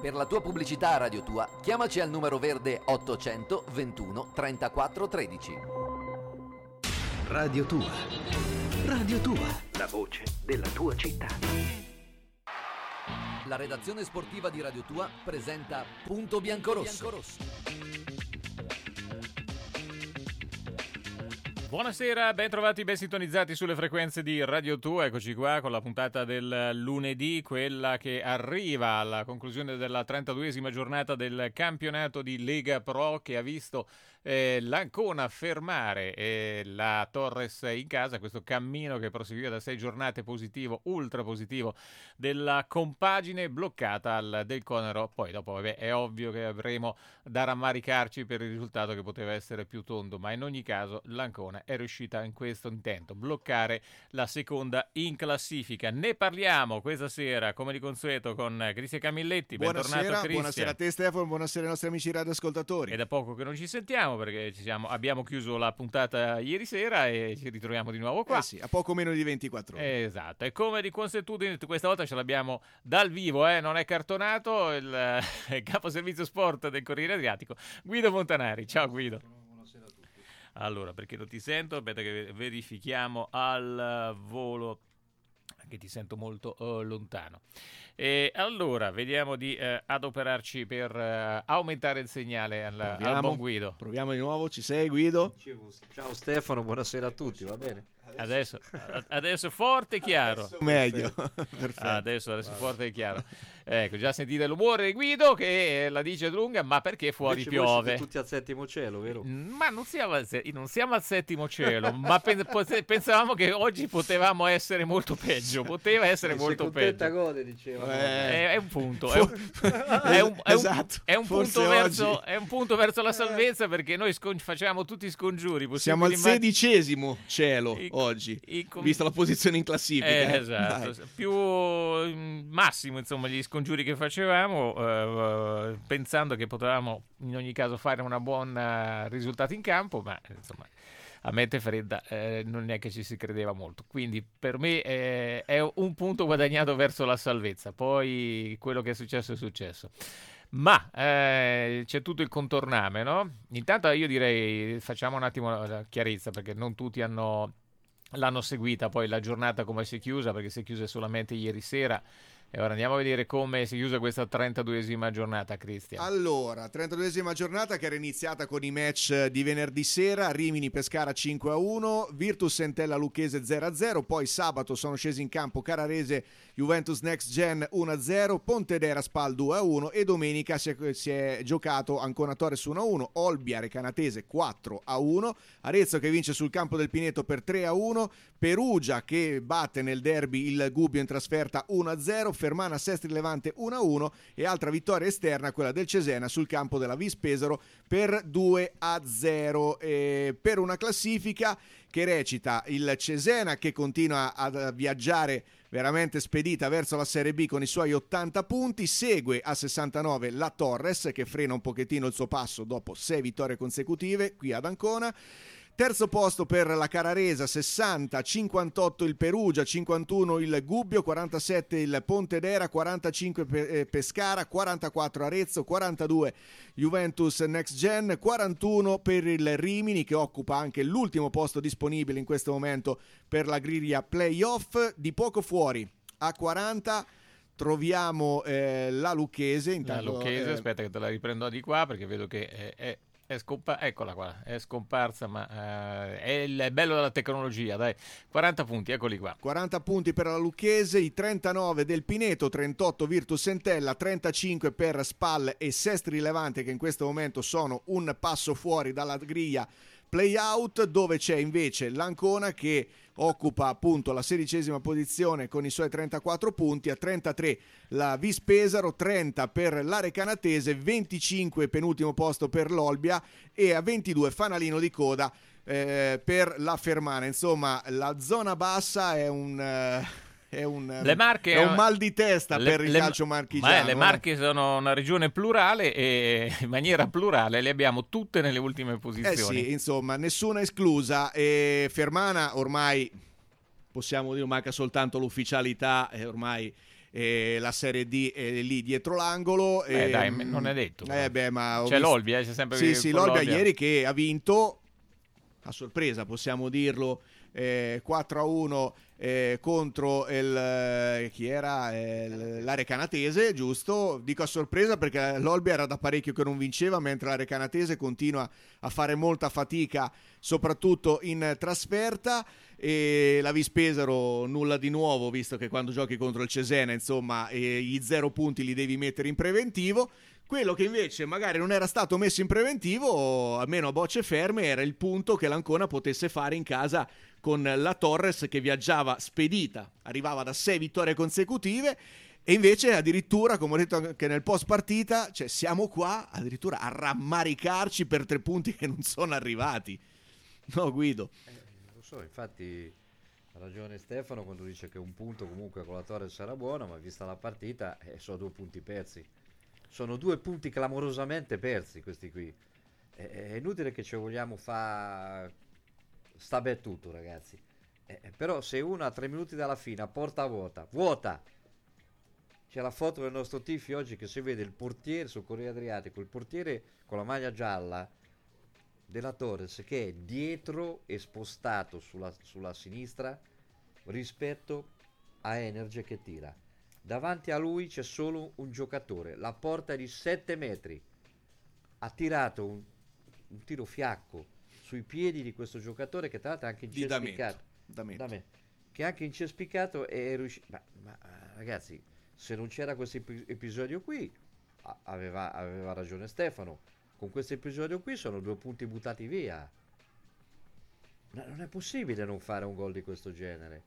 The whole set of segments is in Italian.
Per la tua pubblicità a Radio Tua, chiamaci al numero verde 800 21 34 13. Radio Tua. Radio Tua. La voce della tua città. La redazione sportiva di Radio Tua presenta Punto Biancorosso. Buonasera, ben trovati, ben sintonizzati sulle frequenze di Radio Tua. Eccoci qua con la puntata del lunedì, quella che arriva alla conclusione della 32esima giornata del campionato di Lega Pro, che ha visto l'Ancona fermare la Torres in casa. Questo cammino che proseguiva da 6 giornate positivo, ultra positivo, della compagine bloccata al Del Conero. Poi dopo è ovvio che avremo da rammaricarci per il risultato che poteva essere più tondo, ma in ogni caso l'Ancona è riuscita in questo intento, bloccare la seconda in classifica. Ne parliamo questa sera come di consueto con Cristian Camilletti. Buonasera, bentornato Cristian. Buonasera a te Stefano, buonasera ai nostri amici radioascoltatori. È da poco che non ci sentiamo perché abbiamo chiuso la puntata ieri sera e ci ritroviamo di nuovo qua. Sì, a poco meno di 24 ore. Esatto, e come di consuetudine questa volta ce l'abbiamo dal vivo, non è cartonato, il capo servizio sport del Corriere Adriatico, Guido Montanari. Ciao Guido. Buonasera a tutti. Allora, perché non ti sento? Aspetta che verifichiamo al volo, che ti sento molto lontano. E allora, vediamo di adoperarci per aumentare il segnale al buon Guido. Proviamo di nuovo, ci sei Guido? Ciao Stefano, buonasera a tutti, va bene? Adesso forte e chiaro. Adesso meglio. Perfetto. Adesso forte e chiaro. Ecco, già sentite l'umore di Guido che la dice lunga, ma perché fuori Invece piove? voi siete tutti al settimo cielo, vero? Ma non siamo al settimo cielo, ma pensavamo che oggi potevamo essere molto peggio. Poteva essere molto peggio. Gode, diceva. È un punto. Esatto. È un Forse punto verso la salvezza, perché noi facciamo tutti i scongiuri. Siamo al 16° cielo oggi, vista la posizione in classifica. Esatto. Dai. Più massimo, insomma, gli scongiuri che facevamo, pensando che potevamo in ogni caso fare una buona risultato in campo, ma insomma a mente fredda non è che ci si credeva molto. Quindi per me è un punto guadagnato verso la salvezza. Poi quello che è successo. Ma c'è tutto il contorname, no? Intanto io direi facciamo un attimo la chiarezza, perché non tutti l'hanno seguita poi la giornata come si è chiusa, perché si è chiusa solamente ieri sera. E ora andiamo a vedere come si chiusa questa 32esima giornata, Cristian. Allora, 32esima giornata che era iniziata con i match di venerdì sera: Rimini Pescara 5-1, Virtus Entella Lucchese 0-0, poi sabato sono scesi in campo Carrarese Juventus Next Gen 1-0, Pontedera Spal 2-1 e domenica si è giocato Ancona Torres 1-1, Olbia Recanatese 4-1, Arezzo che vince sul campo del Pineto per 3-1, Perugia che batte nel derby il Gubbio in trasferta 1-0, Fermana Sestri Levante 1-1 e altra vittoria esterna, quella del Cesena sul campo della Vis Pesaro per 2-0, per una classifica che recita: il Cesena che continua a viaggiare veramente spedita verso la Serie B con i suoi 80 punti, segue a 69 la Torres che frena un pochettino il suo passo dopo 6 vittorie consecutive qui ad Ancona. Terzo posto per la Carraresa, 60, 58 il Perugia, 51 il Gubbio, 47 il Pontedera, 45 Pescara, 44 Arezzo, 42 Juventus Next Gen, 41 per il Rimini che occupa anche l'ultimo posto disponibile in questo momento per la griglia playoff. Di poco fuori a 40 troviamo la Lucchese. Intanto, la Lucchese, aspetta che te la riprendo di qua perché vedo che eccola qua, è scomparsa, ma è il bello della tecnologia, dai. 40 punti, eccoli qua. 40 punti per la Lucchese, i 39 del Pineto, 38 Virtus Entella, 35 per Spal e Sestri Levante che in questo momento sono un passo fuori dalla griglia play-out, dove c'è invece l'Ancona che occupa appunto la 16ª posizione con i suoi 34 punti, a 33 la Vis Pesaro, 30 per la Recanatese, 25 penultimo posto per l'Olbia e a 22 fanalino di coda per la Fermana. Insomma, la zona bassa è un mal di testa per il calcio marchigiano. Le Marche sono una regione plurale e in maniera plurale le abbiamo tutte nelle ultime posizioni. Sì, insomma, nessuna esclusa. E Fermana ormai, possiamo dire, manca soltanto l'ufficialità e ormai la Serie D è lì dietro l'angolo. Dai, non è detto. Ma c'è l'Olbia, c'è sempre sì, l'Olbia ieri che ha vinto a sorpresa, possiamo dirlo, 4-1 contro chi era? L'Arecanatese, giusto? Dico a sorpresa perché l'Olbia era da parecchio che non vinceva, mentre l'Arecanatese continua a fare molta fatica, soprattutto in trasferta. E la Vispesaro nulla di nuovo, visto che quando giochi contro il Cesena, insomma, gli 0 punti li devi mettere in preventivo. Quello che invece magari non era stato messo in preventivo, almeno a bocce ferme, era il punto che l'Ancona potesse fare in casa con la Torres, che viaggiava spedita, arrivava da 6 vittorie consecutive, e invece addirittura, come ho detto anche nel post partita, cioè siamo qua addirittura a rammaricarci per 3 punti che non sono arrivati. No, Guido? Lo so, infatti ha ragione Stefano quando dice che un punto comunque con la Torres sarà buono, ma vista la partita sono 2 punti persi. Sono 2 punti clamorosamente persi questi qui. È inutile che ci vogliamo fare sta per tutto, ragazzi. Però se uno a 3 minuti dalla fine a porta vuota, c'è la foto del nostro Tifi oggi che si vede il portiere sul Corriere Adriatico, il portiere con la maglia gialla della Torres che è dietro e spostato sulla sinistra rispetto a Energy che tira. Davanti a lui c'è solo un giocatore, la porta è di 7 metri, ha tirato un tiro fiacco sui piedi di questo giocatore che tra l'altro è anche incespicato, che è anche incespicato e è riuscito, ma ragazzi, se non c'era questo episodio qui aveva ragione Stefano, con questo episodio qui sono 2 punti buttati via. Non è possibile non fare un gol di questo genere.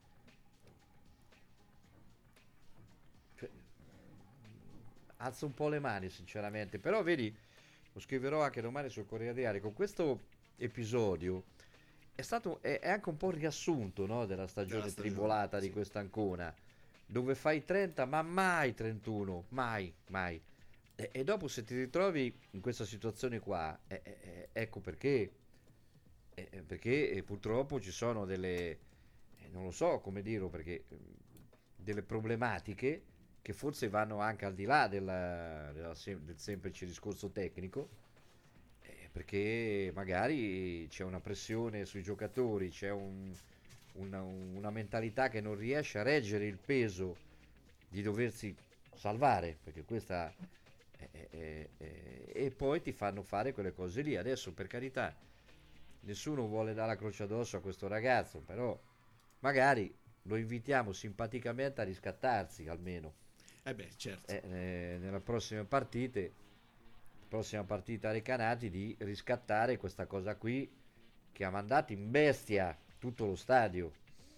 Alzo un po' le mani sinceramente, però vedi, lo scriverò anche domani sul Corriere Adriatico, questo episodio è anche un po' il riassunto, no, della stagione tribolata di questa Ancona, dove fai 30 ma mai 31, mai. E dopo se ti ritrovi in questa situazione qua, ecco perché purtroppo ci sono delle, non lo so come dirlo, perché delle problematiche che forse vanno anche al di là del semplice discorso tecnico, perché magari c'è una pressione sui giocatori, c'è una mentalità che non riesce a reggere il peso di doversi salvare, perché questa e poi ti fanno fare quelle cose lì. Adesso, per carità, nessuno vuole dare la croce addosso a questo ragazzo, però magari lo invitiamo simpaticamente a riscattarsi almeno. Certo. Nella prossima partita Recanati, di riscattare questa cosa qui che ha mandato in bestia tutto lo stadio,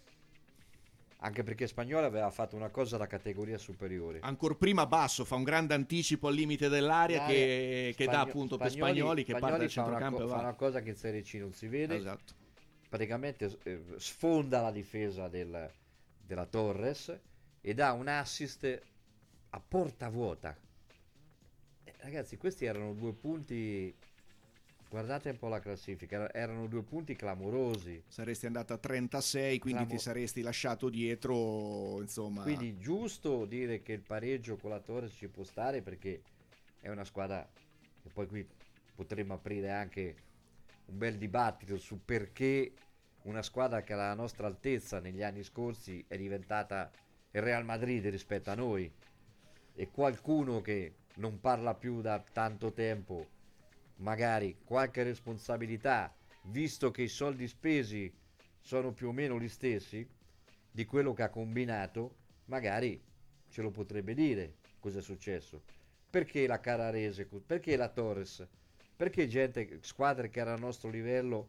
anche perché Spagnolo aveva fatto una cosa da categoria superiore, ancora prima basso, fa un grande anticipo al limite dell'area che dà appunto per Spagnoli che parte dal centrocampo fa una cosa che in Serie C non si vede. Esatto. Praticamente sfonda la difesa della Torres e dà un assist a porta vuota. Ragazzi, questi erano 2 punti, guardate un po' la classifica, erano 2 punti clamorosi. Saresti andato a 36, quindi ti saresti lasciato dietro, insomma. Quindi giusto dire che il pareggio con la Torres ci può stare, perché è una squadra, e poi qui potremmo aprire anche un bel dibattito su perché una squadra che alla nostra altezza negli anni scorsi è diventata il Real Madrid rispetto a noi, e qualcuno che non parla più da tanto tempo magari qualche responsabilità, visto che i soldi spesi sono più o meno gli stessi di quello che ha combinato, magari ce lo potrebbe dire cosa è successo, perché la Carrarese, perché la Torres, perché squadre che erano al nostro livello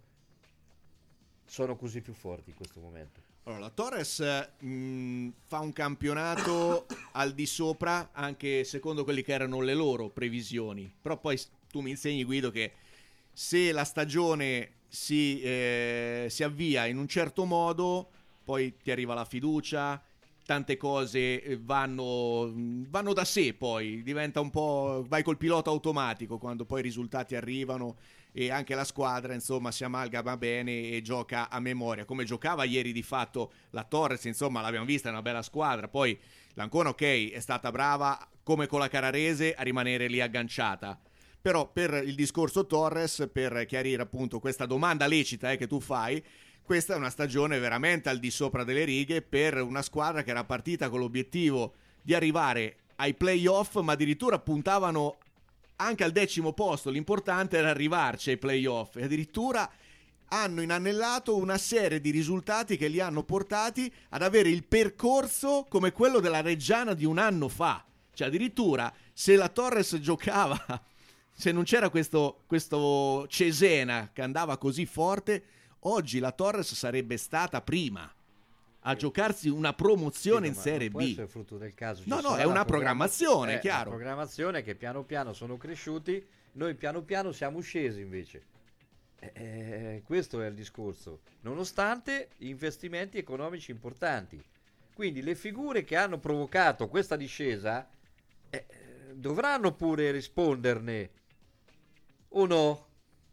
sono così più forti in questo momento. Allora, la Torres fa un campionato al di sopra anche secondo quelli che erano le loro previsioni, però poi tu mi insegni, Guido, che se la stagione si avvia in un certo modo, poi ti arriva la fiducia, tante cose vanno da sé, poi diventa un po', vai col pilota automatico quando poi i risultati arrivano, e anche la squadra insomma si amalgama bene e gioca a memoria, come giocava ieri di fatto la Torres. Insomma, l'abbiamo vista, è una bella squadra, poi L'Ancona, ok, è stata brava come con la Carrarese a rimanere lì agganciata, però per il discorso Torres, per chiarire appunto questa domanda lecita che tu fai, questa è una stagione veramente al di sopra delle righe per una squadra che era partita con l'obiettivo di arrivare ai playoff, ma addirittura puntavano anche al 10° posto. L'importante era arrivarci ai playoff e addirittura hanno inanellato una serie di risultati che li hanno portati ad avere il percorso come quello della Reggiana di un anno fa. Cioè addirittura se la Torres giocava, se non c'era questo Cesena che andava così forte, oggi la Torres sarebbe stata prima a giocarsi una promozione in Serie può B. essere frutto del caso. No, è una programmazione, chiaro. Una programmazione che piano piano sono cresciuti, noi piano piano siamo scesi invece. Questo è il discorso, nonostante investimenti economici importanti. Quindi le figure che hanno provocato questa discesa dovranno pure risponderne o no?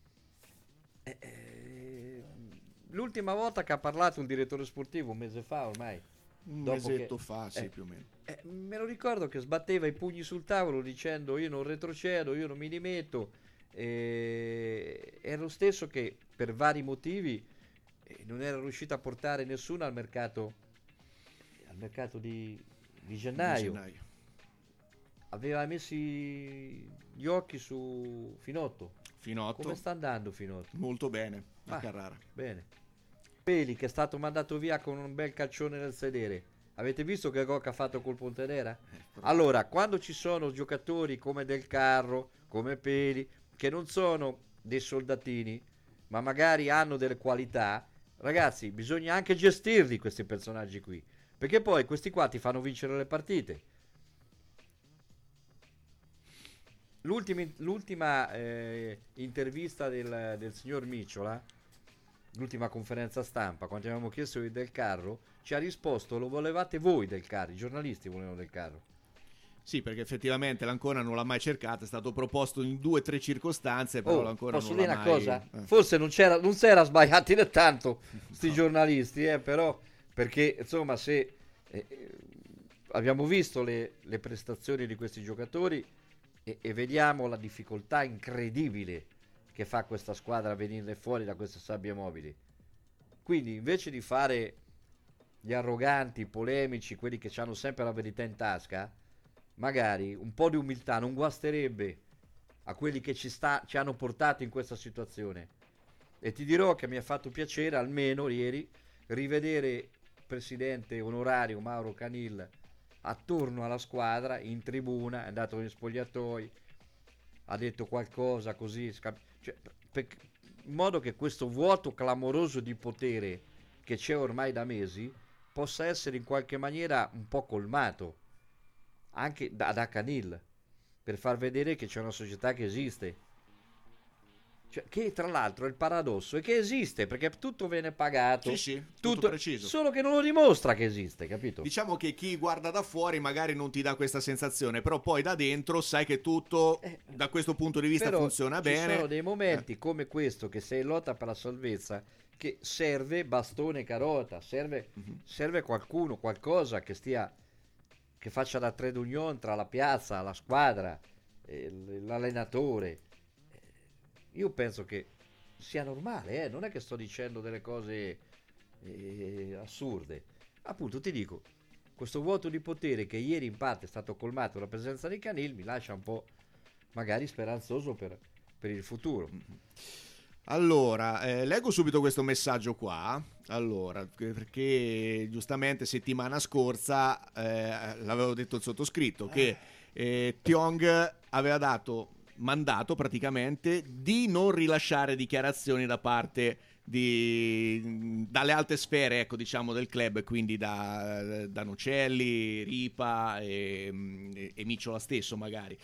L'ultima volta che ha parlato un direttore sportivo, un mese fa ormai, un mesetto fa, sì, più o meno, me lo ricordo che sbatteva i pugni sul tavolo dicendo io non retrocedo, io non mi dimetto. È lo stesso che per vari motivi non era riuscito a portare nessuno al mercato di gennaio. Aveva messi gli occhi su Finotto. Come sta andando Finotto? Molto bene a Carrara. Bene. Peli che è stato mandato via con un bel calcione nel sedere. Avete visto che gol che ha fatto col Pontedera? Allora, quando ci sono giocatori come Del Carro, come Peli, che non sono dei soldatini, ma magari hanno delle qualità, ragazzi, bisogna anche gestirli questi personaggi qui, perché poi questi qua ti fanno vincere le partite. L'ultima intervista del signor Micciola, l'ultima conferenza stampa, quando abbiamo chiesto di Del Carro, ci ha risposto: lo volevate voi Del Carro, i giornalisti volevano Del Carro. Sì, perché effettivamente l'Ancona non l'ha mai cercato, è stato proposto in 2 o 3 circostanze, però l'Ancona non l'ha mai... Posso dire una cosa? Forse non si era sbagliati né tanto sti giornalisti, però, perché insomma se abbiamo visto le prestazioni di questi giocatori e vediamo la difficoltà incredibile che fa questa squadra a venirne fuori da queste sabbie mobili. Quindi invece di fare gli arroganti, i polemici, quelli che hanno sempre la verità in tasca, magari un po' di umiltà non guasterebbe a quelli che ci hanno portato in questa situazione. E ti dirò che mi ha fatto piacere almeno ieri rivedere il presidente onorario Mauro Canil attorno alla squadra in tribuna, è andato negli spogliatoi, ha detto qualcosa così, in modo che questo vuoto clamoroso di potere che c'è ormai da mesi possa essere in qualche maniera un po' colmato anche da Canil, per far vedere che c'è una società che esiste, che tra l'altro il paradosso è che esiste, perché tutto viene pagato, sì, tutto preciso, solo che non lo dimostra che esiste, capito? Diciamo che chi guarda da fuori magari non ti dà questa sensazione, però poi da dentro sai che tutto da questo punto di vista funziona bene. Ci sono dei momenti come questo, che sei in lotta per la salvezza, che serve bastone e carota, serve qualcuno, qualcosa che faccia da trade union tra la piazza, la squadra, l'allenatore. Io penso che sia normale, non è che sto dicendo delle cose assurde. Appunto ti dico, questo vuoto di potere che ieri in parte è stato colmato dalla presenza di Canil mi lascia un po' magari speranzoso per il futuro. Allora, leggo subito questo messaggio qua. Allora, perché giustamente settimana scorsa l'avevo detto il sottoscritto che Tiong aveva mandato praticamente di non rilasciare dichiarazioni da parte dalle alte sfere, ecco, diciamo, del club, quindi da Nocelli, Ripa e Micciola stesso magari.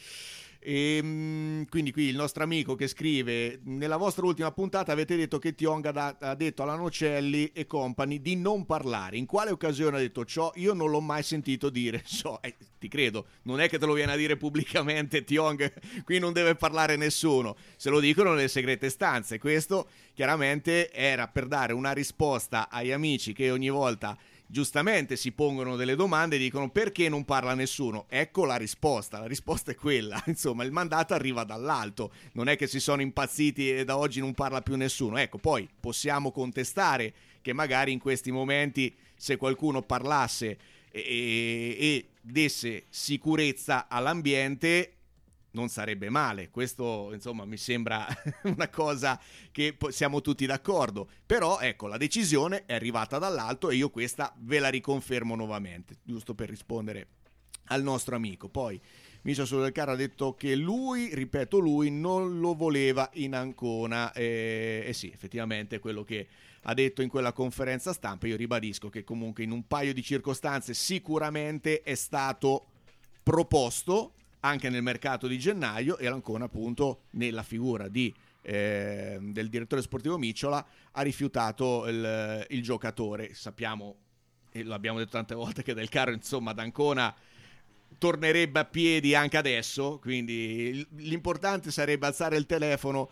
Quindi qui il nostro amico che scrive: nella vostra ultima puntata avete detto che Tiong ha detto alla Nocelli e company di non parlare. In quale occasione ha detto ciò? Io non l'ho mai sentito dire ciò. Ti credo, non è che te lo viene a dire pubblicamente Tiong, qui non deve parlare nessuno, se lo dicono nelle segrete stanze. Questo chiaramente era per dare una risposta agli amici che ogni volta giustamente si pongono delle domande e dicono perché non parla nessuno. Ecco la risposta è quella, insomma il mandato arriva dall'alto, non è che si sono impazziti e da oggi non parla più nessuno. Ecco, poi possiamo contestare che magari in questi momenti se qualcuno parlasse e desse sicurezza all'ambiente non sarebbe male. Questo insomma mi sembra una cosa che siamo tutti d'accordo, però ecco la decisione è arrivata dall'alto e io questa ve la riconfermo nuovamente, giusto per rispondere al nostro amico. Poi Micia Solo del Carro ha detto che lui non lo voleva in Ancona, e sì, effettivamente quello che ha detto in quella conferenza stampa. Io ribadisco che comunque in un paio di circostanze sicuramente è stato proposto anche nel mercato di gennaio, e l'Ancona appunto nella figura del direttore sportivo Micciola ha rifiutato il giocatore. Sappiamo, e lo abbiamo detto tante volte, che Del Carro insomma ad Ancona tornerebbe a piedi anche adesso, quindi l'importante sarebbe alzare il telefono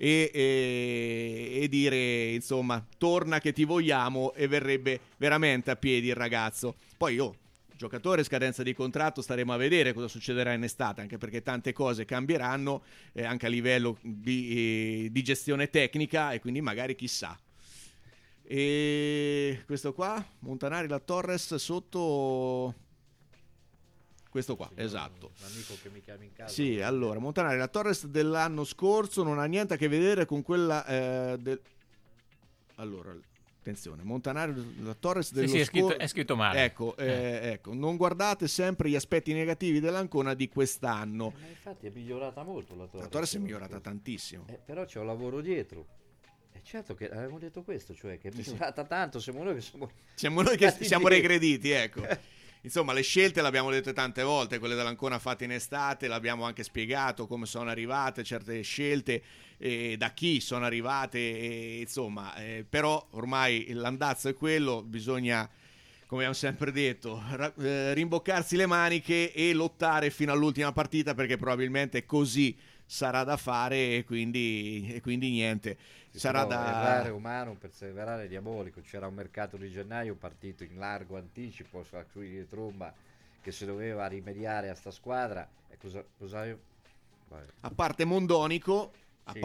e dire insomma torna che ti vogliamo, e verrebbe veramente a piedi il ragazzo. Poi giocatore, scadenza di contratto, staremo a vedere cosa succederà in estate, anche perché tante cose cambieranno anche a livello di gestione tecnica, e quindi magari chissà. E questo qua, Montanari, la Torres sotto questo qua, sì, esatto. Un amico che mi chiama in casa. Sì, allora, Montanari, la Torres dell'anno scorso non ha niente a che vedere con quella allora, attenzione, Montanari, la Torres dello scorso è scritto male. Ecco, non guardate sempre gli aspetti negativi dell'Ancona di quest'anno. Ma infatti è migliorata molto la Torres. La Torres è migliorata tantissimo. Però c'è un lavoro dietro. È certo che avevamo detto questo, cioè che è migliorata tanto, siamo noi che siamo regrediti, ecco. Insomma, le scelte l'abbiamo detto tante volte, quelle dell'Ancona fatte in estate, l'abbiamo anche spiegato come sono arrivate certe scelte, da chi sono arrivate, insomma, però ormai l'andazzo è quello, bisogna, come abbiamo sempre detto, rimboccarsi le maniche e lottare fino all'ultima partita, perché probabilmente così sarà da fare, e quindi niente. Sarà da errare umano, perseverare diabolico. C'era un mercato di gennaio partito in largo anticipo sulla cui Tromba, che si doveva rimediare a sta squadra, e cosa a parte Mondonico,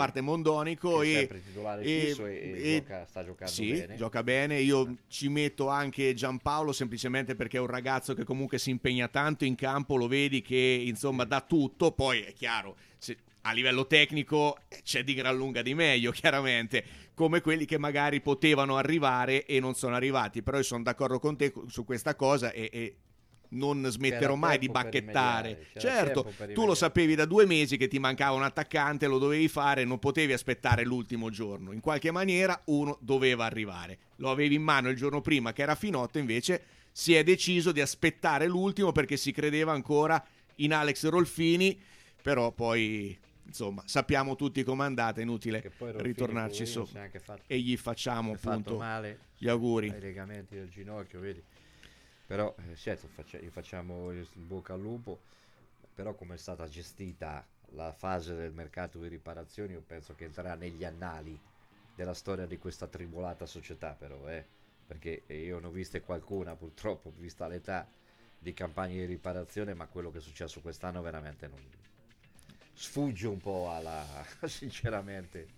che è sempre titolare fisso e sta giocando bene. Gioca bene. Io ci metto anche Giampaolo, semplicemente perché è un ragazzo che comunque si impegna tanto in campo, lo vedi che insomma dà tutto. Poi è chiaro, a livello tecnico c'è di gran lunga di meglio, chiaramente, come quelli che magari potevano arrivare e non sono arrivati. Però io sono d'accordo con te su questa cosa e non smetterò mai di bacchettare. Certo, tu lo sapevi da 2 mesi che ti mancava un attaccante, lo dovevi fare, non potevi aspettare l'ultimo giorno. In qualche maniera uno doveva arrivare. Lo avevi in mano il giorno prima, che era Finotto, invece si è deciso di aspettare l'ultimo perché si credeva ancora in Alex Rolfini, però poi insomma sappiamo tutti com'è andata, è inutile ritornarci sopra, e gli facciamo appunto male, gli auguri ai legamenti del ginocchio, vedi. Però certo, gli facciamo il bocca al lupo. Però come è stata gestita la fase del mercato di riparazioni, io penso che entrerà negli annali della storia di questa tribolata società, però perché io ne ho viste qualcuna, purtroppo, vista l'età, di campagne di riparazione, ma quello che è successo quest'anno veramente non sfugge un po' sinceramente.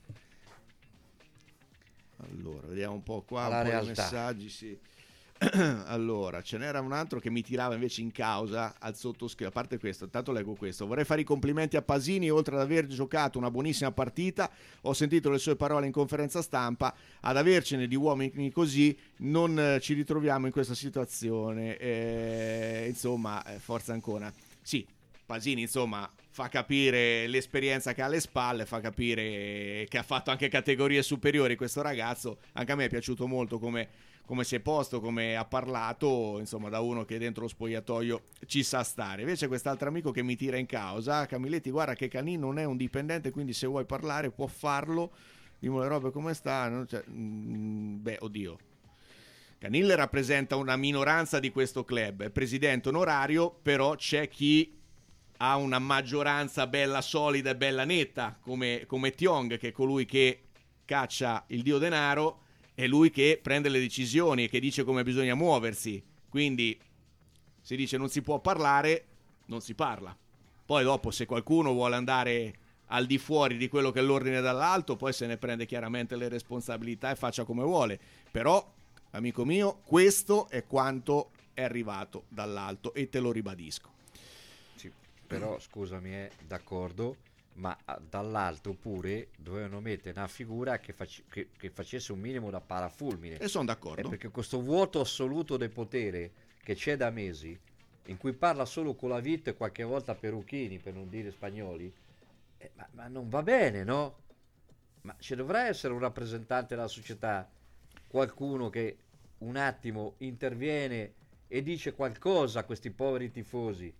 Allora, vediamo un po' qua, alla un po' realtà. di messaggi, sì. Allora, ce n'era un altro che mi tirava invece in causa al sottoscritto. A parte questo, intanto leggo questo: vorrei fare i complimenti a Pasini, oltre ad aver giocato una buonissima partita, ho sentito le sue parole in conferenza stampa, ad avercene di uomini così non ci ritroviamo in questa situazione, insomma, forza ancora. Sì, Pasini insomma fa capire l'esperienza che ha alle spalle, fa capire che ha fatto anche categorie superiori questo ragazzo. Anche a me è piaciuto molto come si è posto, come ha parlato, insomma, da uno che dentro lo spogliatoio ci sa stare. Invece quest'altro amico che mi tira in causa: Camilletti, guarda che Canin non è un dipendente, quindi se vuoi parlare può farlo, dimmi le robe come stanno. Oddio, Canille rappresenta una minoranza di questo club, è presidente onorario, però c'è chi ha una maggioranza bella solida e bella netta, come Tiong, che è colui che caccia il dio denaro, è lui che prende le decisioni e che dice come bisogna muoversi, quindi si dice non si può parlare, non si parla. Poi dopo se qualcuno vuole andare al di fuori di quello che è l'ordine dall'alto, poi se ne prende chiaramente le responsabilità e faccia come vuole, però amico mio, questo è quanto è arrivato dall'alto e te lo ribadisco. Sì, però scusami, d'accordo, ma dall'alto pure dovevano mettere una figura che facesse un minimo da parafulmine. E sono d'accordo. Perché questo vuoto assoluto del potere che c'è da mesi, in cui parla solo con la Vito e qualche volta Peruchini, per non dire spagnoli, ma non va bene, no? Ma ci dovrà essere un rappresentante della società, qualcuno che un attimo interviene e dice qualcosa a questi poveri tifosi.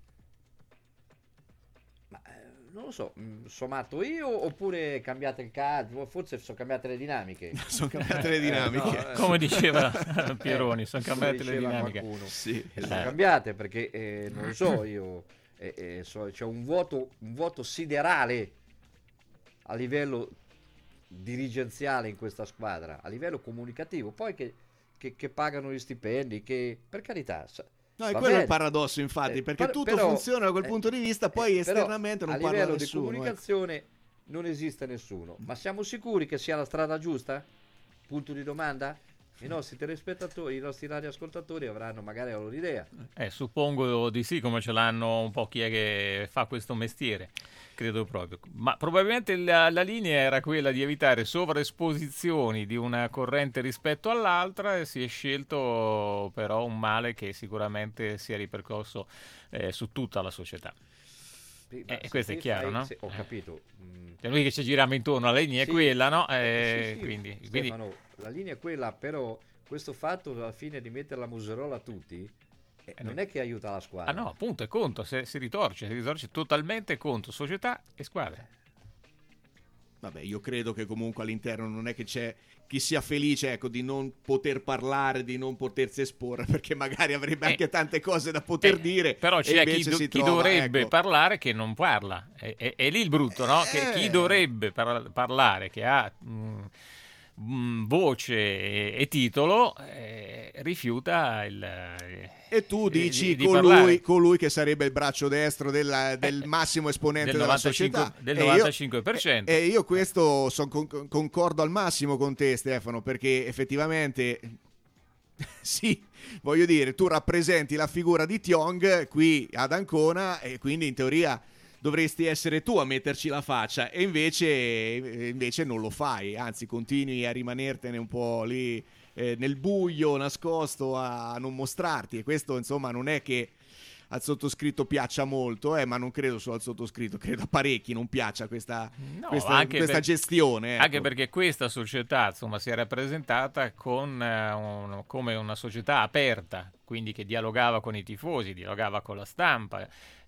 Ma non lo so, sono matto io oppure cambiate il calcio? Forse sono cambiate le dinamiche. Sono cambiate le dinamiche. Come diceva Pieroni, sono cambiate le diceva dinamiche. Qualcuno. Sì, Sono cambiate perché non lo so io, c'è un vuoto siderale a livello dirigenziale in questa squadra, a livello comunicativo, poi che pagano gli stipendi, che per carità no, è va quello bene. il paradosso, infatti, perché tutto però, funziona da quel punto di vista, poi però esternamente non a parla livello nessuno. di comunicazione non esiste nessuno. Ma siamo sicuri che sia la strada giusta? Punto di domanda? I nostri telespettatori, i nostri radioascoltatori avranno magari la loro idea. Suppongo di sì, come ce l'hanno un po' chi è che fa questo mestiere, credo proprio. Ma probabilmente la linea era quella di evitare sovraesposizioni di una corrente rispetto all'altra, e si è scelto però un male che sicuramente si è ripercorso su tutta la società. Questo è chiaro, no? Ho capito. È noi che ci giriamo intorno, la linea è quella, no? Sì. Quindi Stefano, la linea è quella, però questo fatto alla fine di mettere la muserola a tutti non è che aiuta la squadra. no, appunto, è contro, si ritorce totalmente contro società e squadre. Vabbè, io credo che comunque all'interno non è che c'è chi sia felice, ecco, di non poter parlare, di non potersi esporre, perché magari avrebbe anche tante cose da poter dire. Però c'è chi chi dovrebbe parlare che non parla. È lì il brutto, no? Che chi dovrebbe parlare, che ha voce e titolo, rifiuta e tu dici di colui che sarebbe il braccio destro del massimo esponente del 95, della società del 95%. E io questo concordo al massimo con te, Stefano, perché effettivamente sì, voglio dire, tu rappresenti la figura di Tiong qui ad Ancona e quindi in teoria dovresti essere tu a metterci la faccia, e invece non lo fai, anzi continui a rimanertene un po' lì nel buio, nascosto, a non mostrarti, e questo insomma non è che al sottoscritto piaccia molto, ma non credo solo al sottoscritto, credo a parecchi non piaccia questa gestione. Ecco. Anche perché questa società insomma si è rappresentata come una società aperta, quindi che dialogava con i tifosi, dialogava con la stampa,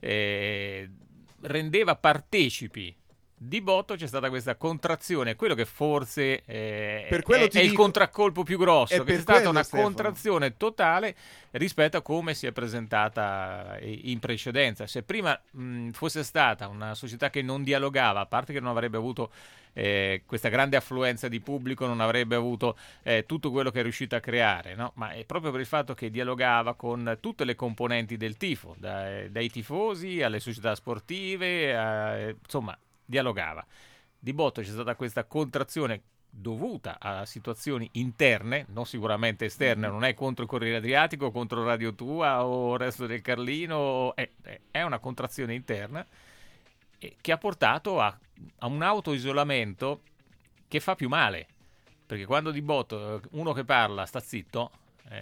rendeva partecipi. Di botto c'è stata questa contrazione, quello che forse è il contraccolpo più grosso, che c'è stata una contrazione totale rispetto a come si è presentata in precedenza. Se prima fosse stata una società che non dialogava, a parte che non avrebbe avuto questa grande affluenza di pubblico, non avrebbe avuto tutto quello che è riuscita a creare, no? Ma è proprio per il fatto che dialogava con tutte le componenti del tifo, dai tifosi alle società sportive, insomma dialogava. Di botto c'è stata questa contrazione dovuta a situazioni interne, non sicuramente esterne, non è contro il Corriere Adriatico, contro Radio Tua o il resto del Carlino, è una contrazione interna che ha portato a un autoisolamento che fa più male, perché quando di botto uno che parla sta zitto,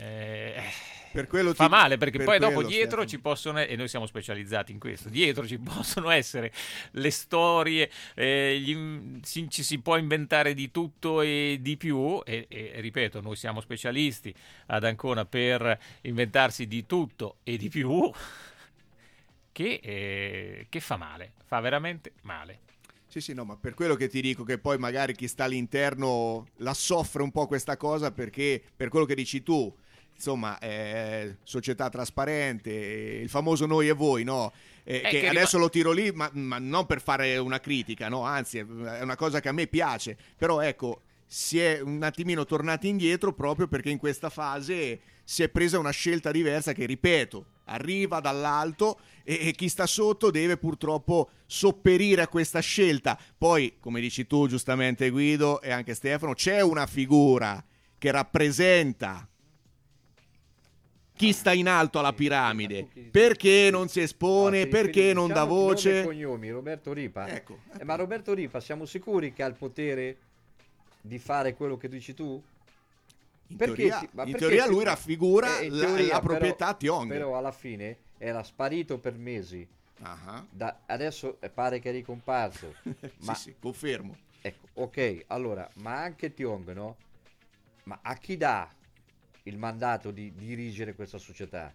fa male, perché poi dopo dietro ci possono, e noi siamo specializzati in questo, dietro ci possono essere le storie, ci si può inventare di tutto e di più, e ripeto, noi siamo specialisti ad Ancona per inventarsi di tutto e di più, che fa male, fa veramente male. Sì, no, ma per quello che ti dico che poi magari chi sta all'interno la soffre un po' questa cosa, perché per quello che dici tu, insomma, società trasparente, il famoso noi e voi, no? Che adesso lo tiro lì, ma non per fare una critica, no? Anzi, è una cosa che a me piace, però ecco, si è un attimino tornati indietro proprio perché in questa fase si è presa una scelta diversa che, ripeto, arriva dall'alto e chi sta sotto deve purtroppo sopperire a questa scelta. Poi, come dici tu giustamente Guido e anche Stefano, c'è una figura che rappresenta chi sta in alto alla piramide, perché non si espone, perché non dà voce. Cognomi, Roberto Ripa. Ecco. Ma Roberto Ripa, siamo sicuri che ha il potere di fare quello che dici tu? In teoria lui raffigura la proprietà Tiong. Però alla fine era sparito per mesi. Adesso pare che è ricomparso. Ma, sì, confermo. Ecco, ok, allora, ma anche Tiong, no? Ma a chi dà il mandato di dirigere questa società?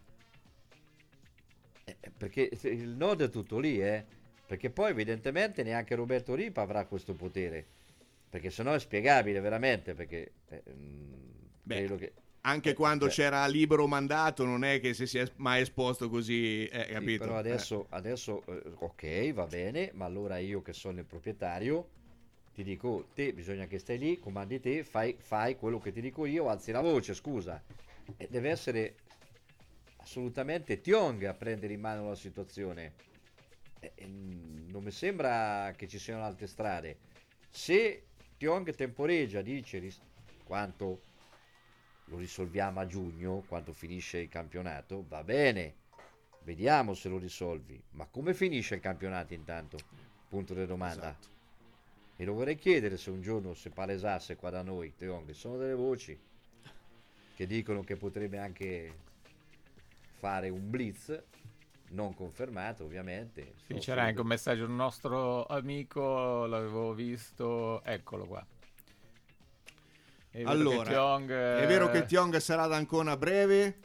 Perché il nodo è tutto lì, perché poi evidentemente neanche Roberto Ripa avrà questo potere, perché sennò è spiegabile veramente, perché credo che anche quando c'era libero mandato non è che si è mai esposto così, capito? Sì, però adesso ok, va bene, ma allora io che sono il proprietario ti dico, te bisogna che stai lì, comandi te, fai quello che ti dico io, alzi la voce, scusa. Deve essere assolutamente Tiong a prendere in mano la situazione. Non mi sembra che ci siano altre strade. Se Tiong temporeggia, dice quanto lo risolviamo a giugno, quando finisce il campionato, va bene, vediamo se lo risolvi. Ma come finisce il campionato intanto? Punto di domanda. Esatto. E lo vorrei chiedere se un giorno si palesasse qua da noi, Tiong. Sono delle voci che dicono che potrebbe anche fare un blitz, non confermato ovviamente. Sì, c'era anche un messaggio del nostro amico, l'avevo visto, eccolo qua. Allora, è vero che Tiong sarà ad Ancona a breve?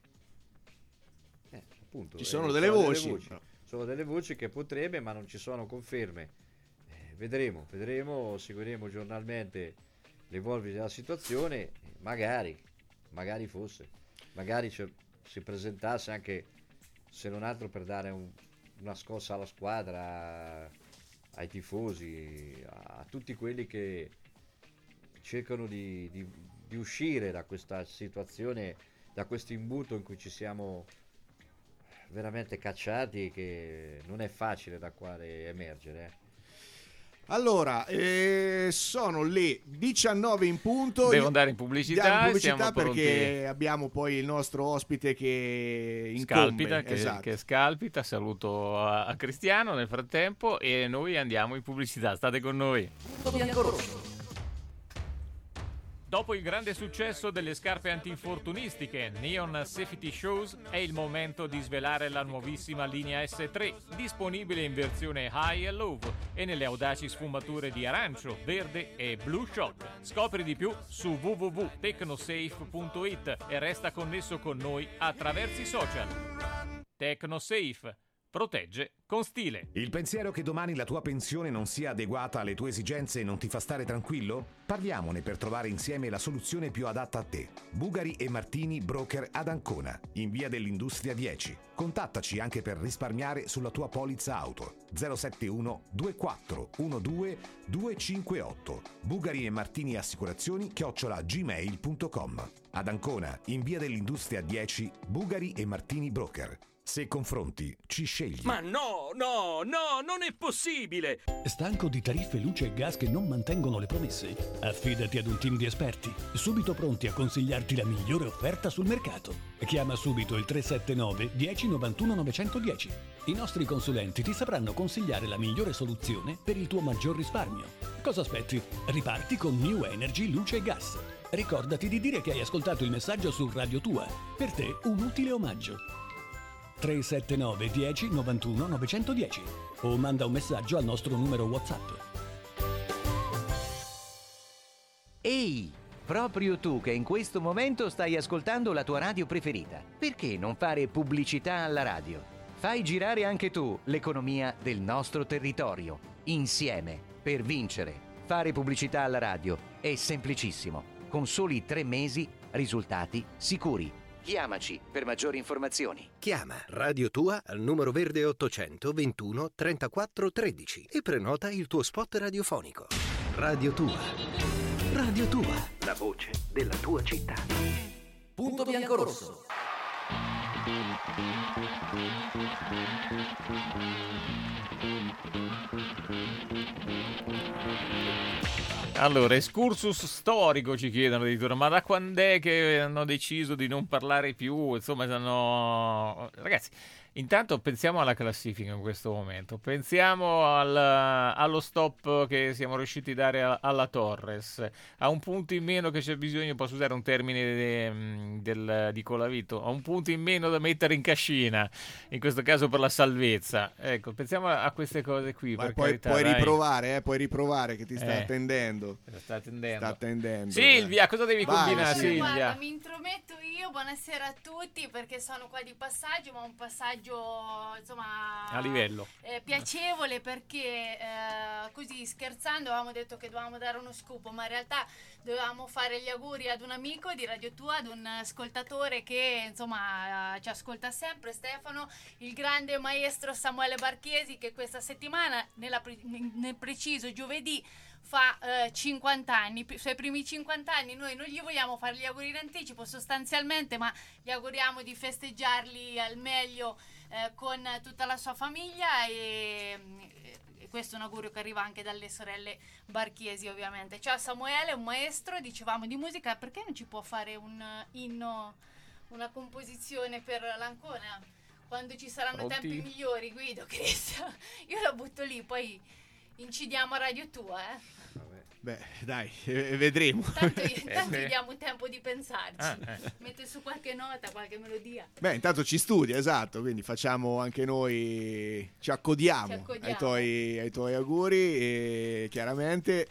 Appunto, ci sono delle voci. Sono delle voci che potrebbe, ma non ci sono conferme. Vedremo, seguiremo giornalmente l'evolversi della situazione. Magari fosse, magari si presentasse anche, se non altro per dare una scossa alla squadra, ai tifosi, a tutti quelli che cercano di uscire da questa situazione, da questo imbuto in cui ci siamo veramente cacciati, che non è facile da quale emergere. Allora, sono le 19 in punto. Devo andare in pubblicità, perché pronti. Abbiamo poi il nostro ospite che scalpita, esatto. che scalpita. Saluto a Cristiano nel frattempo e noi andiamo in pubblicità. State con noi. Dopo il grande successo delle scarpe antinfortunistiche Neon Safety Shoes, è il momento di svelare la nuovissima linea S3, disponibile in versione high e low e nelle audaci sfumature di arancio, verde e blue shock. Scopri di più su www.tecnosafe.it e resta connesso con noi attraverso i social. TecnoSafe. Protegge con stile. Il pensiero che domani la tua pensione non sia adeguata alle tue esigenze non ti fa stare tranquillo? Parliamone per trovare insieme la soluzione più adatta a te. Bugari e Martini Broker ad Ancona, in via dell'Industria 10. Contattaci anche per risparmiare sulla tua polizza auto. 071 24 12 258. Bugari e Martini Assicurazioni @gmail.com. Ad Ancona, in via dell'Industria 10, Bugari e Martini Broker. Se confronti, ci scegli. Ma no, non è possibile! Stanco di tariffe luce e gas che non mantengono le promesse? Affidati ad un team di esperti, subito pronti a consigliarti la migliore offerta sul mercato. Chiama subito il 379 10 91 910. I nostri consulenti ti sapranno consigliare la migliore soluzione per il tuo maggior risparmio. Cosa aspetti? Riparti con New Energy Luce e Gas. Ricordati di dire che hai ascoltato il messaggio su Radio Tua. Per te un utile omaggio. 379 10 91 910 o manda un messaggio al nostro numero WhatsApp. Ehi, proprio tu che in questo momento stai ascoltando la tua radio preferita, perché non fare pubblicità alla radio? Fai girare anche tu l'economia del nostro territorio, insieme, per vincere. Fare pubblicità alla radio è semplicissimo, con soli 3 mesi, risultati sicuri. Chiamaci per maggiori informazioni. Chiama Radio Tua al numero verde 800 21 34 13 e prenota il tuo spot radiofonico. Radio Tua, Radio Tua, la voce della tua città. Punto bianco-rosso. Allora, excursus storico ci chiedono addirittura, ma da quando è che hanno deciso di non parlare più? Insomma, ragazzi, intanto pensiamo alla classifica in questo momento, pensiamo allo stop che siamo riusciti a dare alla Torres, a un punto in meno che c'è bisogno, posso usare un termine di Colavito, a un punto in meno da mettere in cascina, in questo caso per la salvezza. Ecco, pensiamo a queste cose qui. Per carità, puoi riprovare che ti sta attendendo. Sta attendendo. Silvia, cosa devi combinare, Silvia? Guarda, mi intrometto io, buonasera a tutti, perché sono qua di passaggio, ma un passaggio insomma a livello piacevole, perché così scherzando avevamo detto che dovevamo dare uno scoop, ma in realtà dovevamo fare gli auguri ad un amico di Radio Tua, ad un ascoltatore che insomma ci ascolta sempre, Stefano, il grande maestro Samuele Barchesi, che questa settimana, nel preciso giovedì, fa 50 anni, i suoi primi 50 anni. Noi non gli vogliamo fare gli auguri in anticipo sostanzialmente, ma gli auguriamo di festeggiarli al meglio con tutta la sua famiglia, e questo è un augurio che arriva anche dalle sorelle Barchiesi, ovviamente. Ciao Samuele, un maestro, dicevamo di musica, perché non ci può fare un inno, una composizione per l'Ancona quando ci saranno tempi migliori, Guido, Cristo? Io la butto lì, poi incidiamo a Radio Tua, Beh, dai, vedremo. Intanto gli diamo un tempo di pensarci. Mette su qualche nota, qualche melodia. Beh, intanto ci studia, esatto, quindi facciamo anche noi, ci accodiamo. Ai tuoi auguri, e chiaramente.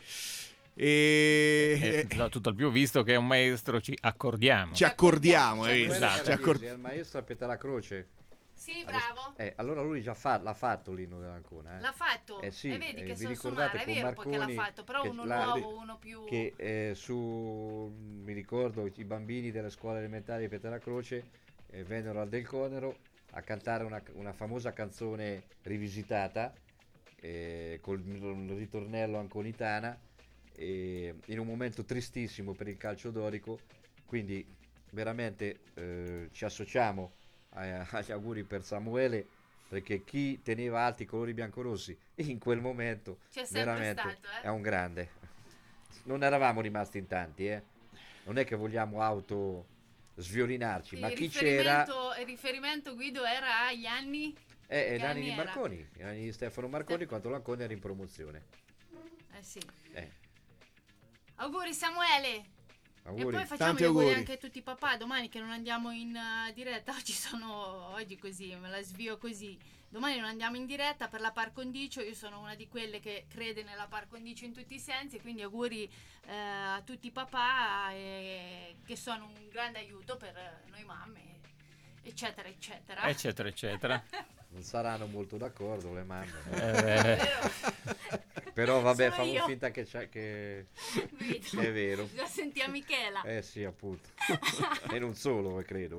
Tutto più, visto che è un maestro, ci accordiamo. Ci accordiamo, esatto. Il maestro appetta la croce. Sì, bravo. Allora lui già l'ha fatto l'inno dell'Ancona. L'ha fatto? Sì, e vedi che vi so ricordate suonare, è con vero Marconi, che l'ha fatto, però uno nuovo, uno più... Che mi ricordo i bambini delle scuole elementari di Petralacroce vennero al Del Conero a cantare una famosa canzone rivisitata col ritornello anconitana, in un momento tristissimo per il calcio dorico, quindi veramente ci associamo agli auguri per Samuele, perché chi teneva alti i colori biancorossi in quel momento veramente stato, è un grande. Non eravamo rimasti in tanti, non è che vogliamo auto sviolinarci, ma chi c'era. Il riferimento, Guido, era agli anni gli anni di Marconi, gli anni di Stefano Marconi, quando l'Ancona era in promozione. Sì. Auguri Samuele. Auguri. E poi facciamo gli auguri anche a tutti i papà domani, che non andiamo in diretta. Oggi così, me la svio così. Domani non andiamo in diretta per la par condicio. Io sono una di quelle che crede nella par condicio in tutti i sensi, quindi auguri a tutti i papà, che sono un grande aiuto per noi mamme, eccetera eccetera. Eccetera eccetera. Non saranno molto d'accordo le mamme. Però vabbè, facciamo finta che è vero. Già senti a Michela. Sì, appunto. E non solo, credo.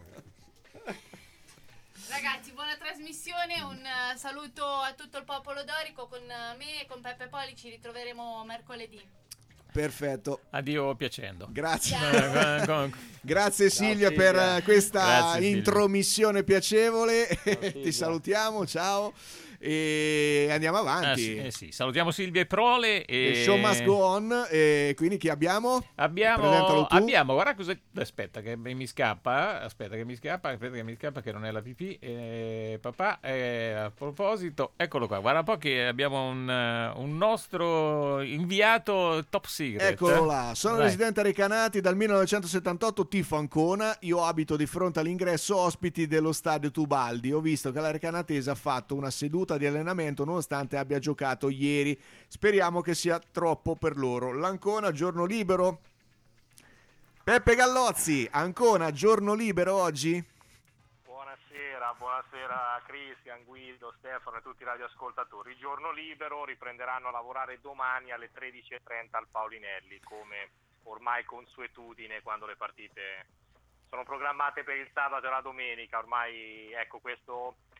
Ragazzi, buona trasmissione, un saluto a tutto il popolo dorico. Con me e con Peppe Poli ci ritroveremo mercoledì. Perfetto. Addio piacendo. Grazie. Grazie Silvia, per questa intromissione piacevole. Ti salutiamo, ciao. E andiamo avanti. Sì. Salutiamo Silvia e Prole. Il show must go on. E quindi chi abbiamo? Abbiamo, guarda cosa. Aspetta che mi scappa. Che non è la pipì. Papà, a proposito, eccolo qua. Guarda un po' che abbiamo un nostro inviato top secret. Eccolo là. Sono residente a Recanati dal 1978, tifo Ancona. Io abito di fronte all'ingresso ospiti dello stadio Tubaldi. Ho visto che la Recanatese ha fatto una seduta di allenamento nonostante abbia giocato ieri. Speriamo che sia troppo per loro. L'Ancona giorno libero? Peppe Gallozzi, Ancona giorno libero oggi? Buonasera Cristian, Guido, Stefano e tutti i radioascoltatori. Giorno libero, riprenderanno a lavorare domani alle 13:30 al Paulinelli, come ormai consuetudine quando le partite sono programmate per il sabato e la domenica. Ormai ecco, questo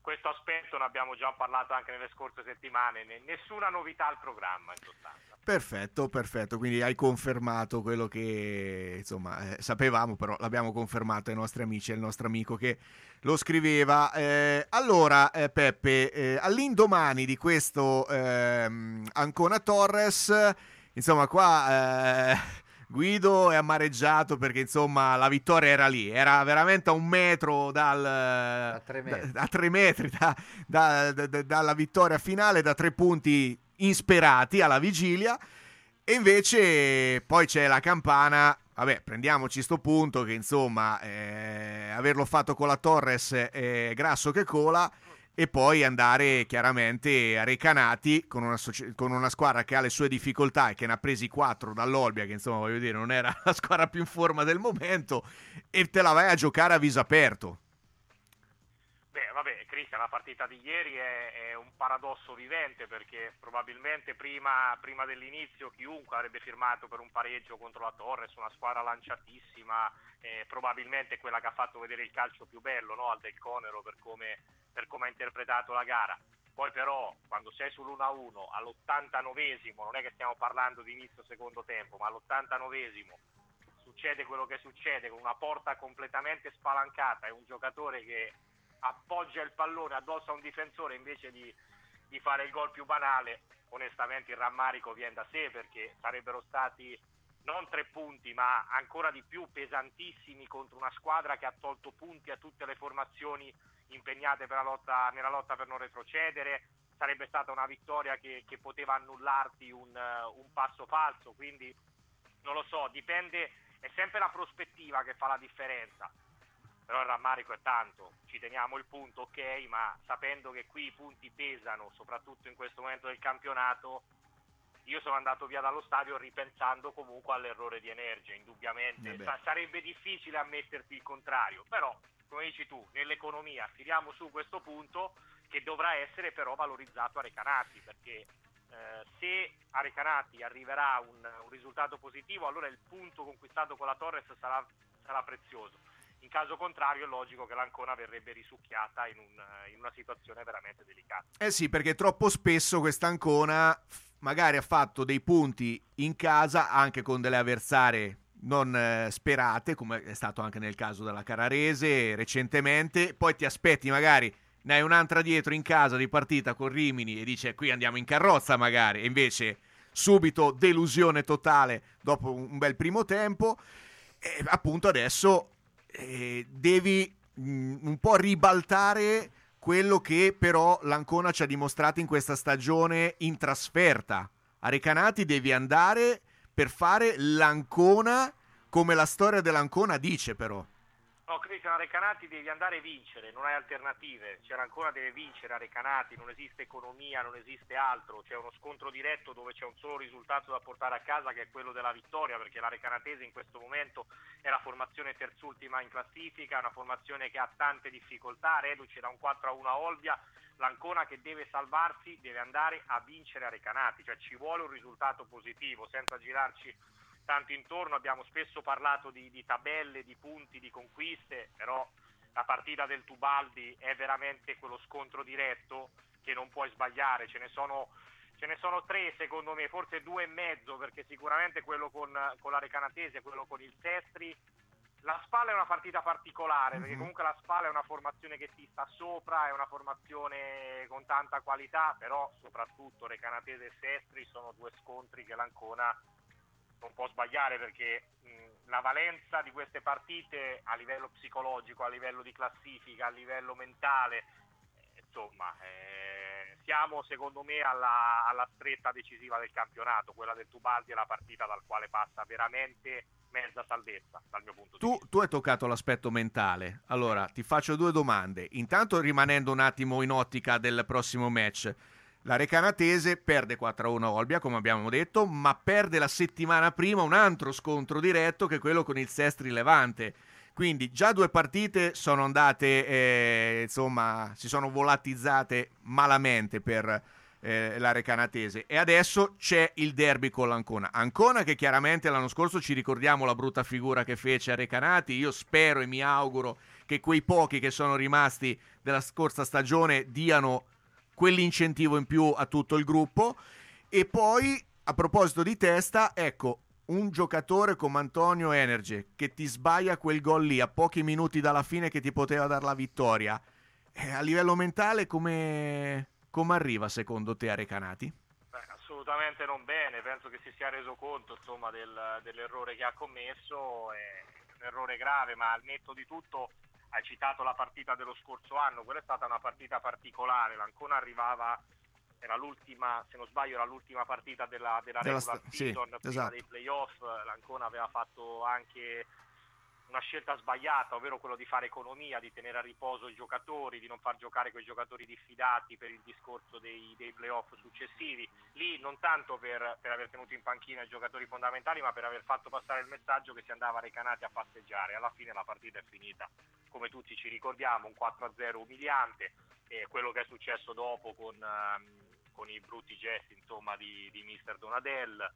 questo aspetto ne abbiamo già parlato anche nelle scorse settimane, nessuna novità al programma in sostanza. Perfetto, quindi hai confermato quello che insomma sapevamo, però l'abbiamo confermato ai nostri amici e al nostro amico che lo scriveva. Allora Peppe, all'indomani di questo Ancona Torres, insomma qua Guido è amareggiato perché insomma la vittoria era lì, era veramente a un metro a 3 metri dalla vittoria finale, da 3 punti insperati alla vigilia, e invece poi c'è la campana. Vabbè, prendiamoci sto punto che insomma averlo fatto con la Torres è grasso che cola, e poi andare chiaramente a Recanati con una squadra che ha le sue difficoltà e che ne ha presi 4 dall'Olbia, che insomma voglio dire non era la squadra più in forma del momento, e te la vai a giocare a viso aperto. Beh, vabbè, Cristian, la partita di ieri è un paradosso vivente, perché probabilmente prima dell'inizio chiunque avrebbe firmato per un pareggio contro la Torres, una squadra lanciatissima, probabilmente quella che ha fatto vedere il calcio più bello, no? Al Del Conero, per come ha interpretato la gara. Poi però quando sei sull'1-1 all'89esimo, non è che stiamo parlando di inizio secondo tempo, ma all'89esimo succede quello che succede, con una porta completamente spalancata e un giocatore che appoggia il pallone addosso a un difensore invece di fare il gol più banale. Onestamente il rammarico viene da sé, perché sarebbero stati non 3 punti ma ancora di più pesantissimi contro una squadra che ha tolto punti a tutte le formazioni impegnate nella lotta per non retrocedere. Sarebbe stata una vittoria che poteva annullarti un passo falso, quindi non lo so, dipende, è sempre la prospettiva che fa la differenza. Però il rammarico è tanto, ci teniamo il punto, ok, ma sapendo che qui i punti pesano, soprattutto in questo momento del campionato. Io sono andato via dallo stadio ripensando comunque all'errore di Energia, indubbiamente. Sarebbe difficile ammetterti il contrario, però, come dici tu, nell'economia tiriamo su questo punto, che dovrà essere però valorizzato a Recanati, perché se a Recanati arriverà un risultato positivo, allora il punto conquistato con la Torres sarà prezioso. In caso contrario è logico che l'Ancona verrebbe risucchiata in una situazione veramente delicata. Sì, perché troppo spesso questa Ancona magari ha fatto dei punti in casa anche con delle avversarie non sperate, come è stato anche nel caso della Carrarese recentemente, poi ti aspetti magari ne hai un'altra dietro in casa di partita con Rimini e dice qui andiamo in carrozza magari, e invece subito delusione totale dopo un bel primo tempo, e appunto adesso devi un po' ribaltare quello che però l'Ancona ci ha dimostrato in questa stagione in trasferta. A Recanati devi andare per fare l'Ancona come la storia dell'Ancona dice, però. No, Cristian, a Recanati devi andare a vincere, non hai alternative. Cioè l'Ancona deve vincere a Recanati, non esiste economia, non esiste altro. C'è uno scontro diretto dove c'è un solo risultato da portare a casa, che è quello della vittoria, perché la Recanatese in questo momento è la formazione terzultima in classifica, una formazione che ha tante difficoltà, reduce da un 4-1 a Olbia. L'Ancona, che deve salvarsi, deve andare a vincere a Recanati, cioè ci vuole un risultato positivo, senza girarci tanto intorno. Abbiamo spesso parlato di tabelle, di punti, di conquiste, però la partita del Tubaldi è veramente quello scontro diretto che non puoi sbagliare. Ce ne sono 3 secondo me, forse 2 e mezzo, perché sicuramente quello con la Recanatese, quello con il Sestri. La Spalla è una partita particolare, perché comunque la Spalla è una formazione che ti sta sopra, è una formazione con tanta qualità, però soprattutto Recanatese e Sestri sono 2 scontri che l'Ancona non può sbagliare, perché la valenza di queste partite a livello psicologico, a livello di classifica, a livello mentale, insomma, siamo secondo me alla stretta decisiva del campionato. Quella del Tubaldi è la partita dal quale passa veramente mezza salvezza dal mio punto di vista. Tu hai toccato l'aspetto mentale, allora ti faccio 2 domande. Intanto, rimanendo un attimo in ottica del prossimo match, la Recanatese perde 4-1 a Olbia, come abbiamo detto, ma perde la settimana prima un altro scontro diretto, che è quello con il Sestri Levante. Quindi già 2 partite sono andate, insomma, si sono volatizzate malamente per la Recanatese, e adesso c'è il derby con l'Ancona. Ancona che chiaramente l'anno scorso ci ricordiamo la brutta figura che fece a Recanati. Io spero e mi auguro che quei pochi che sono rimasti della scorsa stagione diano quell'incentivo in più a tutto il gruppo. E poi, a proposito di testa, ecco, un giocatore come Antonio Energe che ti sbaglia quel gol lì a pochi minuti dalla fine che ti poteva dar la vittoria, a livello mentale come arriva secondo te a Recanati? Assolutamente non bene, penso che si sia reso conto insomma dell'errore che ha commesso, è un errore grave, ma al netto di tutto hai citato la partita dello scorso anno, quella è stata una partita particolare, l'Ancona arrivava, era l'ultima, se non sbaglio era l'ultima partita della regular season, prima esatto. dei playoff. L'Ancona aveva fatto anche una scelta sbagliata, ovvero quello di fare economia, di tenere a riposo i giocatori, di non far giocare quei giocatori diffidati per il discorso dei playoff successivi. Lì non tanto per aver tenuto in panchina i giocatori fondamentali, ma per aver fatto passare il messaggio che si andava a Recanati a passeggiare. Alla fine la partita è finita, come tutti ci ricordiamo, un 4-0 umiliante, e quello che è successo dopo con i brutti gesti insomma di mister Donadel.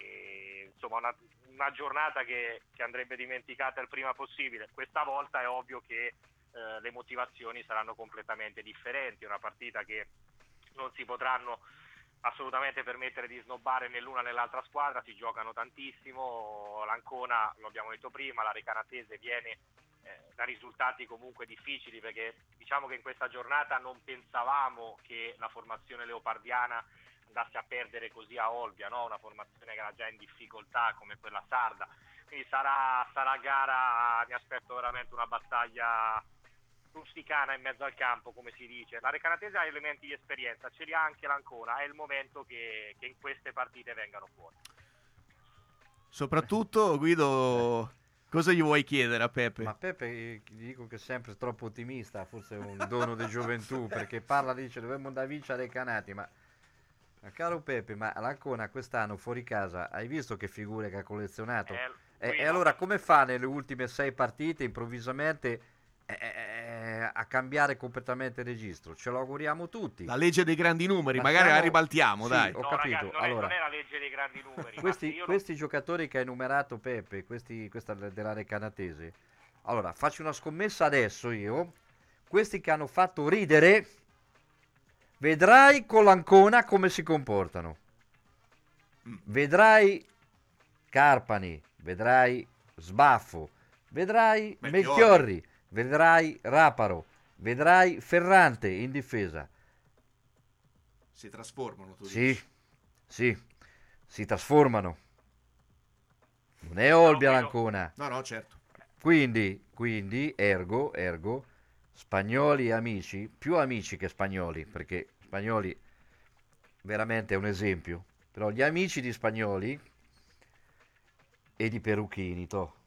E, insomma una giornata che andrebbe dimenticata il prima possibile. Questa volta è ovvio che le motivazioni saranno completamente differenti, è una partita che non si potranno assolutamente permettere di snobbare né l'una né l'altra squadra, si giocano tantissimo. L'Ancona, lo abbiamo detto prima, la Recanatese viene da risultati comunque difficili, perché diciamo che in questa giornata non pensavamo che la formazione leopardiana andasse a perdere così a Olbia, no? Una formazione che era già in difficoltà come quella sarda, quindi sarà gara, mi aspetto veramente una battaglia rusticana in mezzo al campo, come si dice. La Recanatese ha elementi di esperienza, ce li ha anche l'Ancona, è il momento che in queste partite vengano fuori. Soprattutto, Guido, cosa gli vuoi chiedere a Peppe? Ma Peppe, gli dico che è sempre troppo ottimista, forse è un dono di gioventù, perché dice dovremmo andare a vincere Recanati, ma caro Peppe, ma l'Ancona quest'anno fuori casa, hai visto che figure che ha collezionato? E allora come fa nelle ultime 6 partite improvvisamente a cambiare completamente il registro? Ce lo auguriamo tutti. La legge dei grandi numeri, magari la ribaltiamo, sì, dai. Ho capito. Ragazzi, non è la legge dei grandi numeri. Questi giocatori che hai numerato, Peppe, questa della Recanatese, allora faccio una scommessa adesso io, questi che hanno fatto ridere, vedrai con l'Ancona come si comportano. Vedrai Carpani, vedrai Sbaffo, vedrai Melchiorri, vedrai Raparo, vedrai Ferrante in difesa. Si trasformano, tu dici? Sì, si trasformano. Non è Olbia l'Ancona. No, certo. Quindi ergo spagnoli e amici, più amici che spagnoli, perché spagnoli veramente è un esempio, però gli amici di spagnoli e di Peruchini,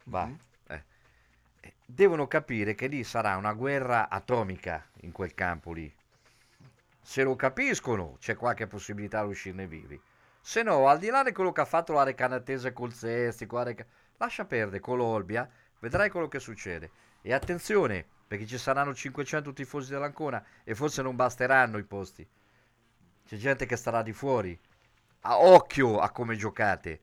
devono capire che lì sarà una guerra atomica in quel campo lì. Se lo capiscono c'è qualche possibilità di uscirne vivi, se no, al di là di quello che ha fatto la Recanatese col Sesti, lascia perdere con l'Olbia, vedrai quello che succede. E attenzione, perché ci saranno 500 tifosi dell'Ancona e forse non basteranno i posti. C'è gente che starà di fuori. A occhio a come giocate.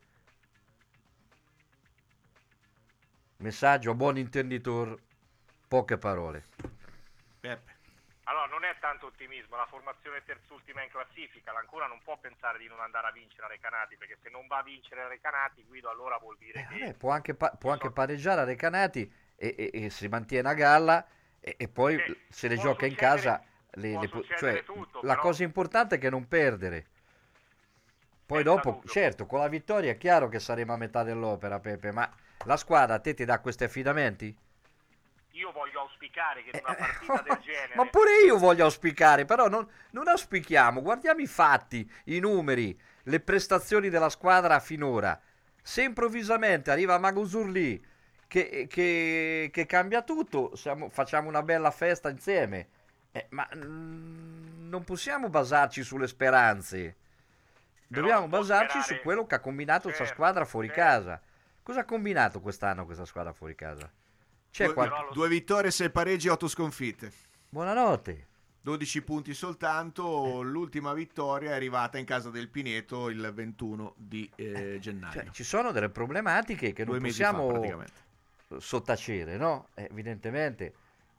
Messaggio a buon intenditor, poche parole. Peppe. Allora, non è tanto ottimismo, la formazione terzultima in classifica, l'Ancona non può pensare di non andare a vincere a Recanati, perché se non va a vincere a Recanati, Guido, allora vuol dire che... Può anche pareggiare a Recanati e si mantiene a galla e poi se le gioca in casa cioè, tutto, la però... cosa importante è che non perdere. Poi dopo, certo, con la vittoria è chiaro che saremo a metà dell'opera, Peppe, ma la squadra a te ti dà questi affidamenti? Io voglio auspicare che in una partita del genere... Ma pure io voglio auspicare, però non auspichiamo, guardiamo i fatti, i numeri, le prestazioni della squadra finora. Se improvvisamente arriva Maguzurli che cambia tutto, facciamo una bella festa insieme, ma non possiamo basarci sulle speranze, dobbiamo basarci su quello che ha combinato questa squadra fuori casa. Cosa ha combinato quest'anno questa squadra fuori casa? 2 vittorie, 6 pareggi, 8 sconfitte. Buonanotte. 12 punti soltanto, l'ultima vittoria è arrivata in casa del Pineto il 21 di gennaio. Cioè, ci sono delle problematiche che 2 non mesi fa, possiamo praticamente. sottacere, no? Evidentemente.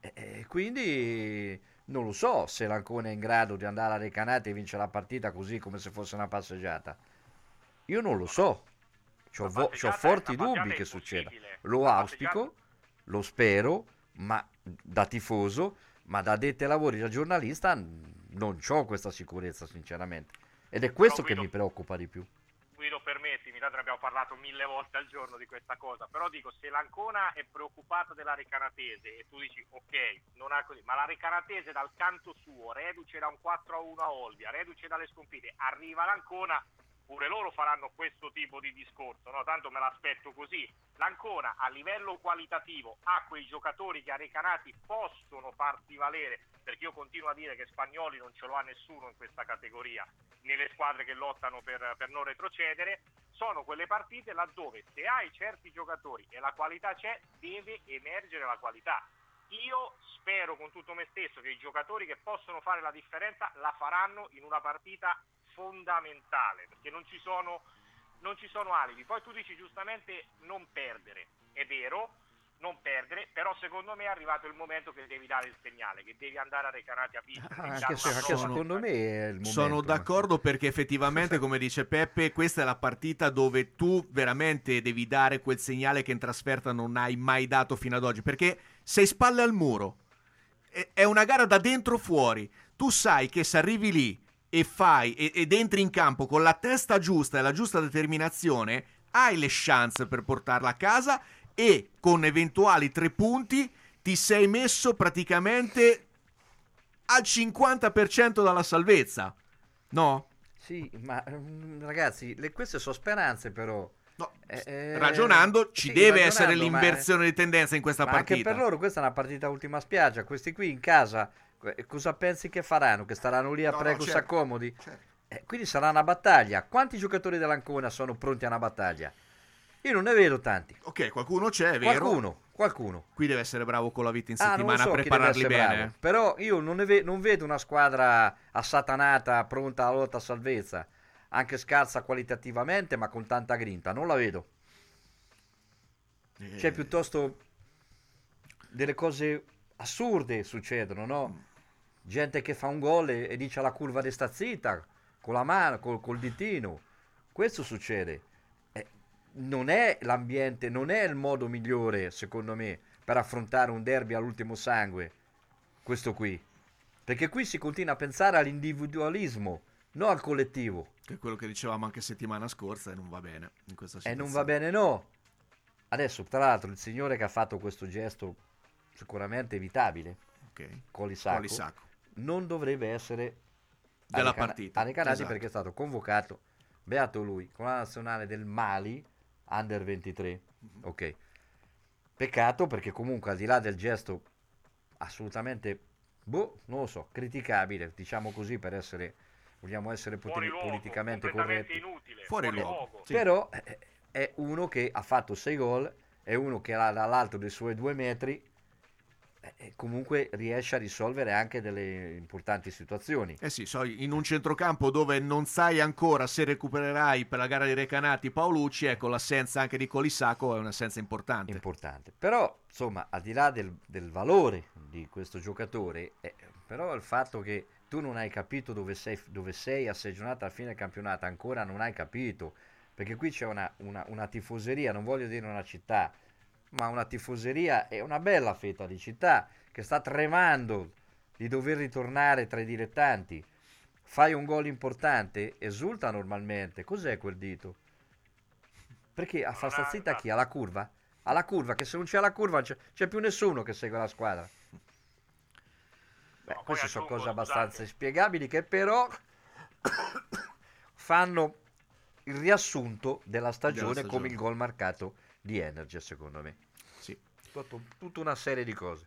Quindi non lo so se l'Ancona è in grado di andare a Recanati e vincere la partita così come se fosse una passeggiata. Io non lo so. C'ho forti dubbi che succeda. Lo auspico, lo spero, ma da tifoso, ma da addetti ai lavori, da giornalista, non ho questa sicurezza sinceramente. Ed è questo che mi preoccupa di più. Guido, permettimi, tanto ne abbiamo parlato 1000 volte al giorno di questa cosa, però dico, se l'Ancona è preoccupata della Recanatese e tu dici ok, non è così, ma la Recanatese dal canto suo, reduce da un 4-1 a Olbia, reduce dalle sconfitte, arriva l'Ancona, pure loro faranno questo tipo di discorso, no? Tanto me l'aspetto così. L'Ancona a livello qualitativo ha quei giocatori che a Recanati possono farti valere, perché io continuo a dire che Spagnoli non ce lo ha nessuno in questa categoria, nelle squadre che lottano per non retrocedere. Sono quelle partite laddove se hai certi giocatori e la qualità c'è, deve emergere la qualità. Io spero con tutto me stesso che i giocatori che possono fare la differenza la faranno in una partita fondamentale, perché non ci sono alibi. Poi tu dici giustamente non perdere, è vero, non perdere, però secondo me è arrivato il momento che devi dare il segnale, che devi andare a Recanati a vincere. Anche secondo me è il momento. Sono d'accordo, perché effettivamente, come dice Peppe, questa è la partita dove tu veramente devi dare quel segnale che in trasferta non hai mai dato fino ad oggi, perché sei spalle al muro, è una gara da dentro fuori. Tu sai che se arrivi lì e fai ed entri in campo con la testa giusta e la giusta determinazione, hai le chance per portarla a casa, e con eventuali 3 punti ti sei messo praticamente al 50% dalla salvezza, no? Sì, ma ragazzi, queste sono speranze, però. No, ragionando ci deve essere l'inversione di tendenza in questa ma partita. Anche per loro questa è una partita ultima spiaggia. Questi qui in casa cosa pensi che faranno? Che staranno lì a Precus certo, accomodi? certo. Quindi sarà una battaglia. Quanti giocatori dell'Ancona sono pronti a una battaglia? Io non ne vedo tanti. Ok, qualcuno c'è, è vero? Qualcuno. Qui deve essere bravo con la vita in non settimana lo so a chi prepararli deve essere bene. bravo. Però io non vedo una squadra assatanata, pronta alla lotta a salvezza. Anche scarsa qualitativamente, ma con tanta grinta. Non la vedo. C'è piuttosto delle cose assurde succedono, no? Gente che fa un gol e dice alla curva di sta zitta con la mano, col ditino. Questo succede. Non è l'ambiente, non è il modo migliore, secondo me, per affrontare un derby all'ultimo sangue. Questo qui. Perché qui si continua a pensare all'individualismo, non al collettivo. Che è quello che dicevamo anche settimana scorsa, e non va bene in questa situazione. E non va bene, no. Adesso, tra l'altro, il signore che ha fatto questo gesto sicuramente evitabile, Colisacco, non dovrebbe essere della partita a Recanati, esatto. Perché è stato convocato, beato lui, con la nazionale del Mali Under 23. Ok, peccato, perché comunque al di là del gesto assolutamente non lo so, criticabile, diciamo così, vogliamo essere politicamente corretti, inutile, fuori luogo. Sì. Però è uno che ha fatto 6 gol, è uno che ha dall'alto dei suoi 2 metri, e comunque riesce a risolvere anche delle importanti situazioni. Sì, in un centrocampo dove non sai ancora se recupererai per la gara di Recanati Paolucci, ecco, l'assenza anche di Colisacco è un'assenza importante. Però, insomma, al di là del valore di questo giocatore, però il fatto che tu non hai capito dove sei a 6 giornate alla fine del campionato, ancora non hai capito, perché qui c'è una tifoseria, non voglio dire una città, ma una tifoseria e una bella fetta di città che sta tremando di dover ritornare tra i dilettanti. Fai un gol importante, esulta normalmente. Cos'è quel dito? Perché a far sta zitta chi? Alla curva? Alla curva, che se non c'è la curva non c'è più nessuno che segue la squadra. Queste sono cose abbastanza inspiegabili, che però fanno il riassunto della stagione come il gol marcato di Energy, secondo me. Sì. Tutta una serie di cose.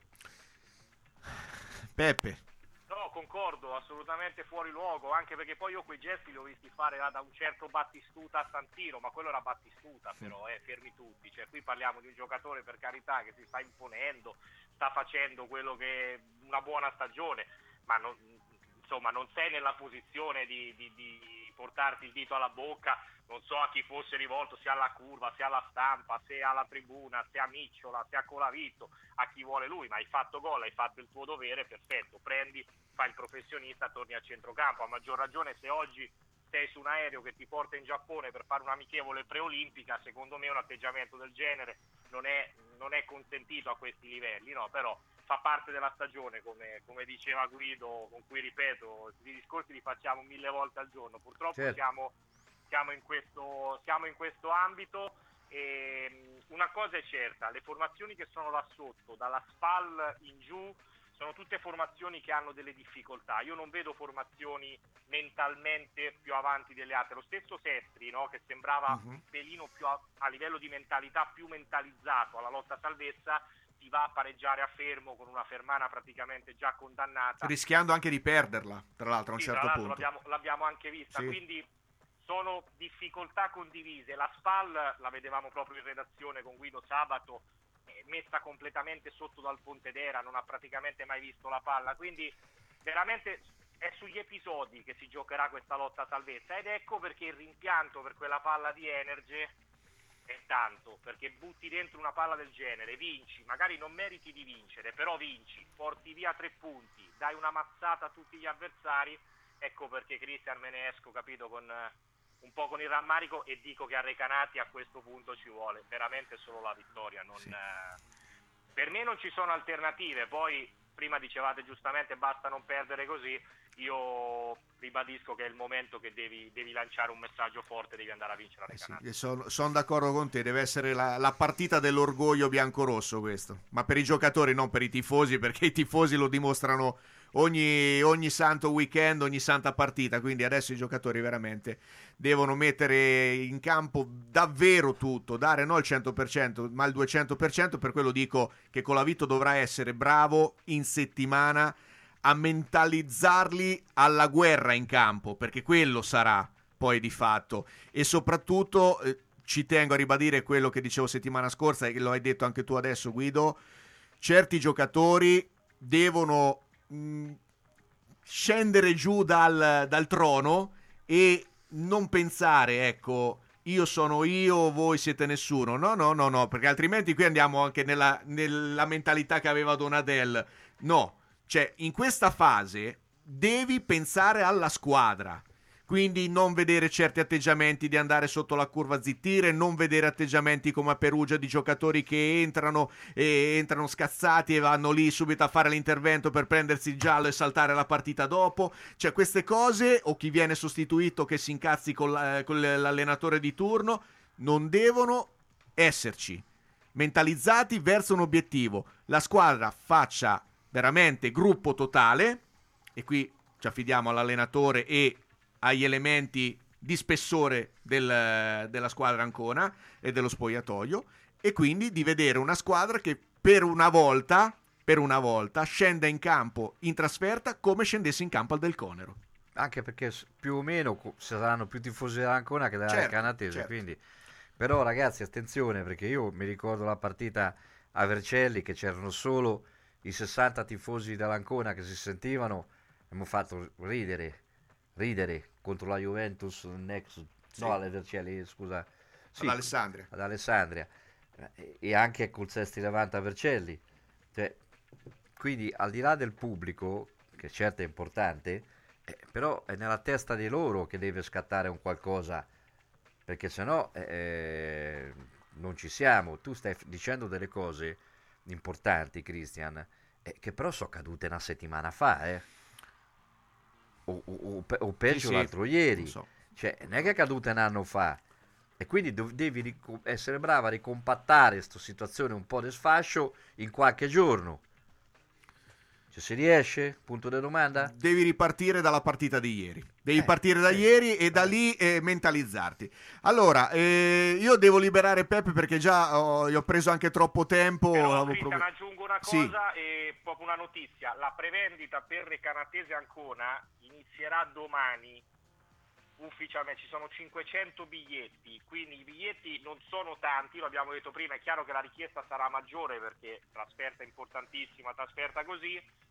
Peppe. No, concordo, assolutamente fuori luogo, anche perché poi io quei gesti li ho visti fare da un certo Battistuta a Santino, ma quello era Battistuta, però fermi tutti, cioè qui parliamo di un giocatore, per carità, che si sta imponendo, sta facendo quello che è una buona stagione, ma insomma non sei nella posizione di portarti il dito alla bocca, non so a chi fosse rivolto, sia alla curva, sia alla stampa, sia alla tribuna, sia a Micciola, sia a Colavito, a chi vuole lui, ma hai fatto gol, hai fatto il tuo dovere, perfetto, prendi, fai il professionista, torni a centrocampo, a maggior ragione se oggi sei su un aereo che ti porta in Giappone per fare un'amichevole preolimpica, secondo me un atteggiamento del genere non è consentito a questi livelli, no? Però fa parte della stagione, come diceva Guido, con cui ripeto, i discorsi li facciamo 1000 volte al giorno, purtroppo certo. siamo in questo ambito. E una cosa è certa, le formazioni che sono là sotto, dalla SPAL in giù, sono tutte formazioni che hanno delle difficoltà. Io non vedo formazioni mentalmente più avanti delle altre. Lo stesso Sestri, no, che sembrava un pelino più a livello di mentalità, più mentalizzato alla lotta a salvezza, si va a pareggiare a Fermo con una Fermana praticamente già condannata, rischiando anche di perderla, tra l'altro, a un sì, certo tra l'altro punto. l'abbiamo anche vista, Sì. quindi sono difficoltà condivise. La SPAL la vedevamo proprio in redazione con Guido sabato, messa completamente sotto dal Pontedera, non ha praticamente mai visto la palla, quindi veramente è sugli episodi che si giocherà questa lotta a salvezza, ed ecco perché il rimpianto per quella palla di Energy è tanto, perché butti dentro una palla del genere, vinci, magari non meriti di vincere, però vinci, porti via 3 punti, dai una mazzata a tutti gli avversari, ecco perché Cristian me ne esco, capito, con un po' con il rammarico, e dico che a Recanati a questo punto ci vuole veramente solo la vittoria, per me non ci sono alternative. Poi prima dicevate giustamente basta non perdere così, io ribadisco che è il momento che devi lanciare un messaggio forte, devi andare a vincere a Recanati. Sono d'accordo con te, deve essere la partita dell'orgoglio biancorosso questo, ma per i giocatori, non per i tifosi, perché i tifosi lo dimostrano ogni santo weekend, ogni santa partita, quindi adesso i giocatori veramente devono mettere in campo davvero tutto, dare non il 100% ma il 200%. Per quello dico che Colavito dovrà essere bravo in settimana a mentalizzarli alla guerra in campo, perché quello sarà poi di fatto. E soprattutto ci tengo a ribadire quello che dicevo settimana scorsa e lo hai detto anche tu adesso, Guido, certi giocatori devono scendere giù dal trono e non pensare, ecco, io sono io, voi siete nessuno. No, perché altrimenti qui andiamo anche nella mentalità che aveva Donadel. No, cioè in questa fase devi pensare alla squadra, quindi non vedere certi atteggiamenti di andare sotto la curva a zittire, non vedere atteggiamenti come a Perugia di giocatori che entrano scazzati e vanno lì subito a fare l'intervento per prendersi il giallo e saltare la partita dopo. Cioè queste cose, o chi viene sostituito che si incazzi con l'allenatore di turno, non devono esserci. Mentalizzati verso un obiettivo, la squadra faccia veramente gruppo totale, e qui ci affidiamo all'allenatore e agli elementi di spessore della squadra Ancona e dello spogliatoio, e quindi di vedere una squadra che per una volta scenda in campo in trasferta come scendesse in campo al Del Conero. Anche perché più o meno saranno più tifosi dell'Ancona che della Canatese, certo. Quindi. Però ragazzi, attenzione, perché io mi ricordo la partita a Vercelli che c'erano solo i 60 tifosi dell'Ancona che si sentivano, abbiamo fatto ridere contro la Juventus alle Vercelli, scusa, sì, ad Alessandria, e anche col Sestri Levante a Vercelli, cioè, quindi al di là del pubblico, che certo è importante, però è nella testa di loro che deve scattare un qualcosa, perché sennò non ci siamo. Tu stai dicendo delle cose importanti, Christian, che però sono cadute una settimana fa, o peggio l'altro ieri, so. Cioè non è che è caduta un anno fa, e quindi devi essere brava a ricompattare questa situazione un po' di sfascio in qualche giorno. Cioè, si riesce? Punto di domanda? Devi ripartire dalla partita di ieri. Devi partire da ieri e da lì mentalizzarti. Allora, io devo liberare Peppe perché già gli ho preso anche troppo tempo. Però, Cristian, aggiungo una cosa, e proprio una notizia. La prevendita per Recanatese Ancona inizierà domani. Ufficialmente ci sono 500 biglietti, quindi i biglietti non sono tanti, lo abbiamo detto prima, è chiaro che la richiesta sarà maggiore perché trasferta importantissima, trasferta così,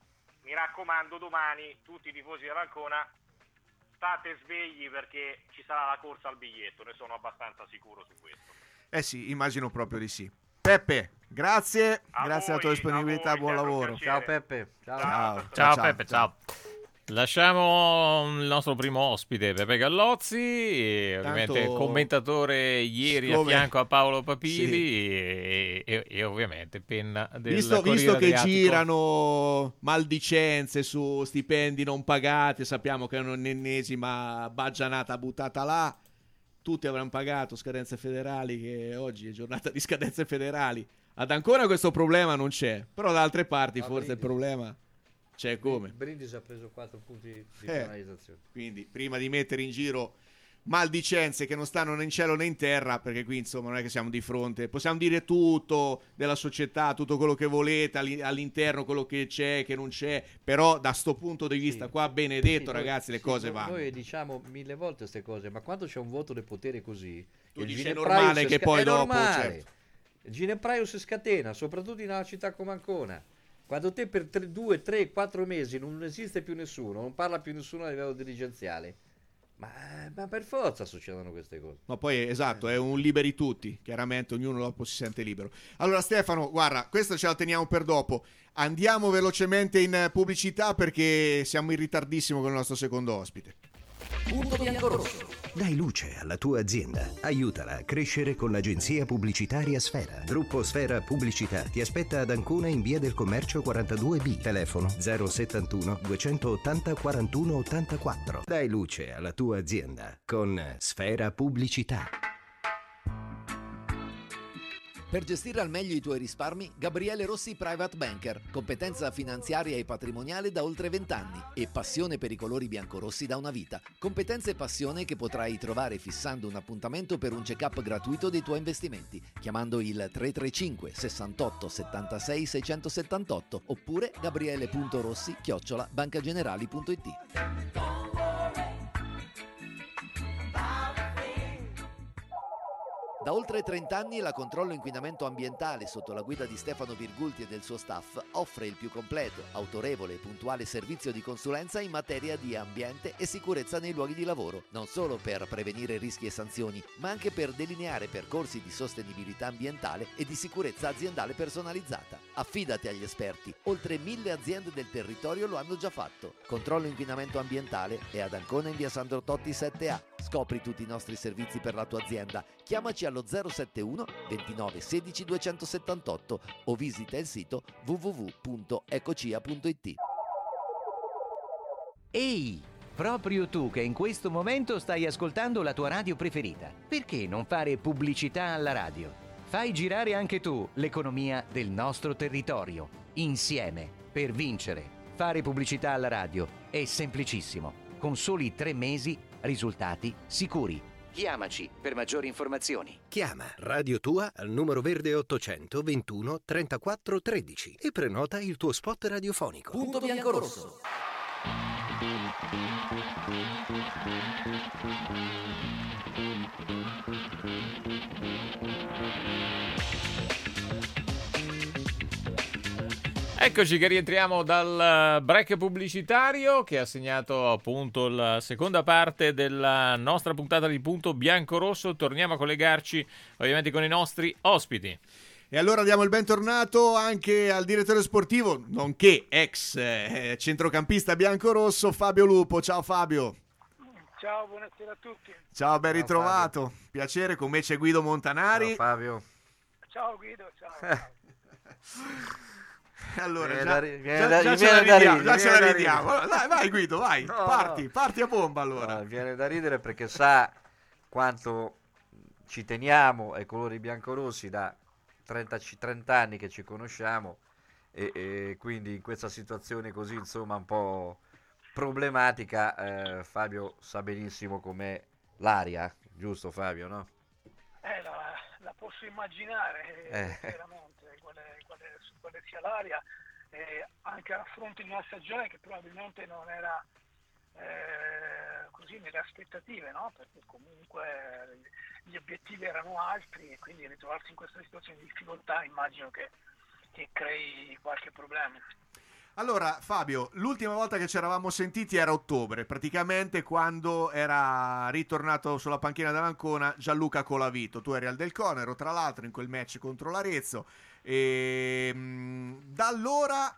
mi raccomando, domani tutti i tifosi dell'Ancona state svegli perché ci sarà la corsa al biglietto, ne sono abbastanza sicuro su questo. Sì, immagino proprio di sì. Peppe, grazie grazie alla tua disponibilità, buon lavoro. Ciao Peppe. Ciao Peppe, ciao. Lasciamo il nostro primo ospite, Peppe Gallozzi, ovviamente commentatore ieri a fianco a Paolo Papili, e ovviamente penna del visto che Adriatico. girano maldicenze su stipendi non pagati, sappiamo che è un'ennesima baggianata buttata là, tutti avranno pagato scadenze federali, che oggi è giornata di scadenze federali. Ad Ancona questo problema non c'è, però da altre parti forse il problema c'è. Come Brindisi ha preso 4 punti di penalizzazione, quindi prima di mettere in giro maldicenze che non stanno né in cielo né in terra, perché qui insomma non è che siamo di fronte, possiamo dire tutto della società, tutto quello che volete all'interno, quello che c'è, che non c'è, però da sto punto di vista qua, benedetto, ragazzi, le cose vanno. Noi diciamo 1000 volte queste cose, ma quando c'è un voto del potere così, tu dici è normale che poi dopo certo. Il ginepraio si scatena, soprattutto in una città come Ancona. Quando te per 2, 3, 4 mesi non esiste più nessuno, non parla più nessuno a livello dirigenziale, ma per forza succedono queste cose. Ma poi esatto, è un liberi tutti, chiaramente ognuno dopo si sente libero. Allora Stefano, guarda, questo ce la teniamo per dopo, andiamo velocemente in pubblicità perché siamo in ritardissimo con il nostro secondo ospite. Punto biancorosso. Dai luce alla tua azienda. Aiutala a crescere con l'agenzia pubblicitaria Sfera. Gruppo Sfera Pubblicità ti aspetta ad Ancona in via del Commercio 42B. Telefono 071 280 41 84. Dai luce alla tua azienda con Sfera Pubblicità. Per gestire al meglio i tuoi risparmi, Gabriele Rossi Private Banker, competenza finanziaria e patrimoniale da oltre 20 anni e passione per i colori biancorossi da una vita. Competenza e passione che potrai trovare fissando un appuntamento per un check-up gratuito dei tuoi investimenti, chiamando il 335 68 76 678 oppure gabriele.rossi@bancagenerali.it. Da oltre 30 anni la Controllo Inquinamento Ambientale, sotto la guida di Stefano Virgulti e del suo staff, offre il più completo, autorevole e puntuale servizio di consulenza in materia di ambiente e sicurezza nei luoghi di lavoro, non solo per prevenire rischi e sanzioni, ma anche per delineare percorsi di sostenibilità ambientale e di sicurezza aziendale personalizzata. Affidati agli esperti, oltre 1000 aziende del territorio lo hanno già fatto. Controllo Inquinamento Ambientale è ad Ancona in via Sandro Totti 7A. Scopri tutti i nostri servizi per la tua azienda. Chiamaci allo 071 29 16 278 o visita il sito www.ecocia.it. Ehi, proprio tu che in questo momento stai ascoltando la tua radio preferita, perché non fare pubblicità alla radio? Fai girare anche tu l'economia del nostro territorio, insieme, per vincere. Fare pubblicità alla radio è semplicissimo, con soli 3 mesi, risultati sicuri. Chiamaci per maggiori informazioni. Chiama Radio Tua al numero verde 821 34 13 e prenota il tuo spot radiofonico. Punto biancorosso. Eccoci che rientriamo dal break pubblicitario che ha segnato appunto la seconda parte della nostra puntata di Punto Biancorosso. Torniamo a collegarci ovviamente con i nostri ospiti. E allora diamo il bentornato anche al direttore sportivo, nonché ex centrocampista biancorosso, Fabio Lupo. Ciao Fabio. Ciao, buonasera a tutti. Ciao, ben ritrovato. Piacere, con me c'è Guido Montanari. Ciao Fabio. Ciao Guido, ciao. Allora, viene ce la da ridiamo. Allora, vai Guido, vai, parti a bomba allora. No, viene da ridere perché sa quanto ci teniamo ai colori biancorossi da 30 anni che ci conosciamo e quindi in questa situazione così insomma un po' problematica Fabio sa benissimo com'è l'aria, giusto Fabio, no? La posso immaginare veramente quale sia l'aria, anche a fronte di una stagione che probabilmente non era così nelle aspettative, no? Perché comunque gli obiettivi erano altri e quindi ritrovarsi in questa situazione di difficoltà immagino che crei qualche problema. Allora Fabio, l'ultima volta che ci eravamo sentiti era ottobre, praticamente quando era ritornato sulla panchina dell'Ancona Gianluca Colavito. Tu eri al Del Conero, tra l'altro, in quel match contro l'Arezzo, e da allora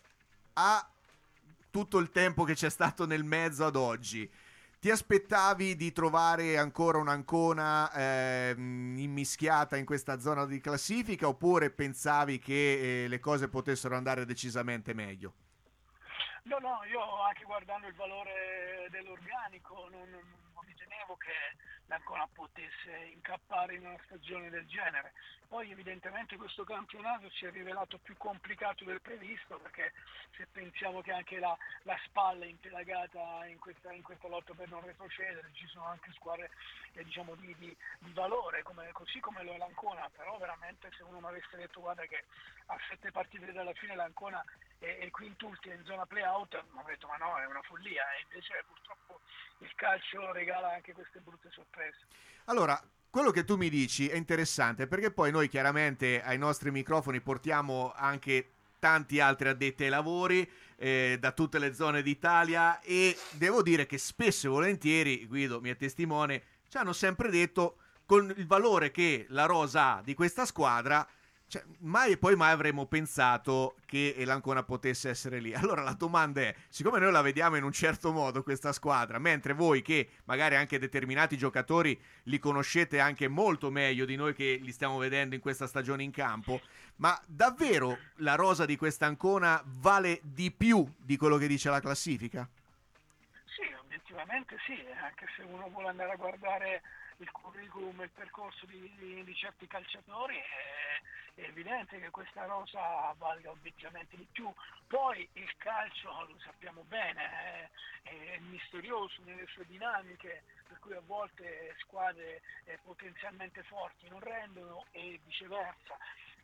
a tutto il tempo che c'è stato nel mezzo ad oggi, ti aspettavi di trovare ancora un'Ancona immischiata in questa zona di classifica, oppure pensavi che le cose potessero andare decisamente meglio? No, io anche guardando il valore dell'organico non ritenevo che l'Ancona potesse incappare in una stagione del genere. Poi evidentemente questo campionato si è rivelato più complicato del previsto, perché se pensiamo che anche la Spalla è impelagata in questa lotta per non retrocedere, ci sono anche squadre diciamo di valore, così come lo è l'Ancona, però veramente se uno mi avesse detto guarda che a 7 partite dalla fine l'Ancona è quintultima in zona play-out, mi avrei detto ma no, è una follia, e invece purtroppo il calcio regala anche queste brutte sorprese. Allora, quello che tu mi dici è interessante, perché poi noi chiaramente ai nostri microfoni portiamo anche tanti altri addetti ai lavori da tutte le zone d'Italia, e devo dire che spesso e volentieri, Guido mi è testimone, ci hanno sempre detto, con il valore che la rosa ha di questa squadra, cioè, mai e poi mai avremmo pensato che l'Ancona potesse essere lì. Allora la domanda è, siccome noi la vediamo in un certo modo questa squadra, mentre voi che magari anche determinati giocatori li conoscete anche molto meglio di noi che li stiamo vedendo in questa stagione in campo, ma davvero la rosa di questa Ancona vale di più di quello che dice la classifica? Sì, obiettivamente sì, anche se uno vuole andare a guardare il curriculum e il percorso di certi calciatori, è evidente che questa rosa valga obiettivamente di più. Poi il calcio, lo sappiamo bene, è misterioso nelle sue dinamiche, per cui a volte squadre potenzialmente forti non rendono e viceversa.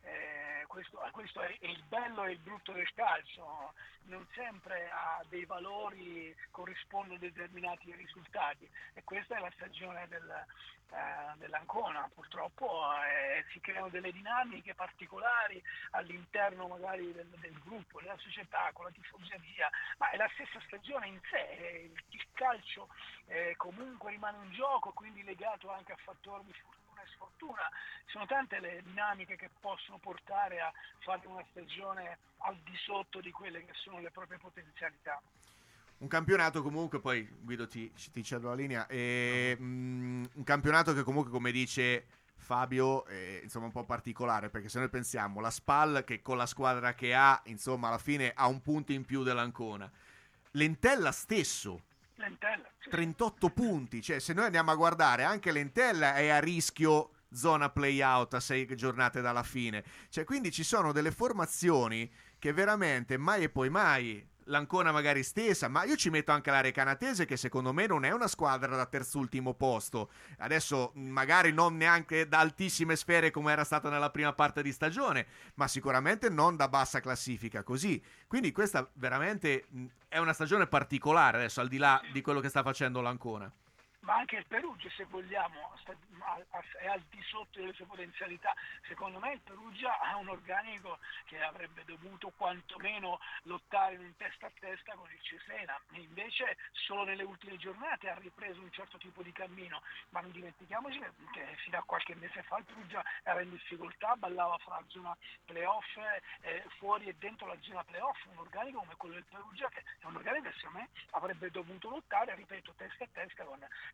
Questo è il bello e il brutto del calcio, non sempre a dei valori corrispondono determinati risultati, e questa è la stagione dell'Ancona. Purtroppo si creano delle dinamiche particolari all'interno magari del gruppo, della società, con la tifoseria, ma è la stessa stagione in sé. Il calcio comunque rimane un gioco, quindi legato anche a fattori di fortuna e sfortuna. Sono tante le dinamiche che possono portare a fare una stagione al di sotto di quelle che sono le proprie potenzialità. Un campionato comunque, poi Guido ti cedo la linea, un campionato che comunque, come dice Fabio, è insomma un po' particolare, perché se noi pensiamo la Spal che con la squadra che ha, insomma alla fine ha un punto in più dell'Ancona, l'Entella stesso, sì. 38 punti, cioè se noi andiamo a guardare anche l'Entella è a rischio zona play-out a 6 giornate dalla fine, cioè quindi ci sono delle formazioni che veramente mai e poi mai, l'Ancona magari stessa, ma io ci metto anche la Recanatese, che secondo me non è una squadra da terzultimo posto, adesso magari non neanche da altissime sfere come era stata nella prima parte di stagione, ma sicuramente non da bassa classifica così, quindi questa veramente è una stagione particolare adesso, al di là di quello che sta facendo l'Ancona. Ma anche il Perugia, se vogliamo, è al di sotto delle sue potenzialità. Secondo me il Perugia ha un organico che avrebbe dovuto quantomeno lottare in un testa a testa con il Cesena, e invece solo nelle ultime giornate ha ripreso un certo tipo di cammino. Ma non dimentichiamoci che fino a qualche mese fa il Perugia era in difficoltà, ballava fra la zona playoff, fuori e dentro la zona playoff. Un organico come quello del Perugia, che è un organico che secondo me avrebbe dovuto lottare, ripeto, testa a testa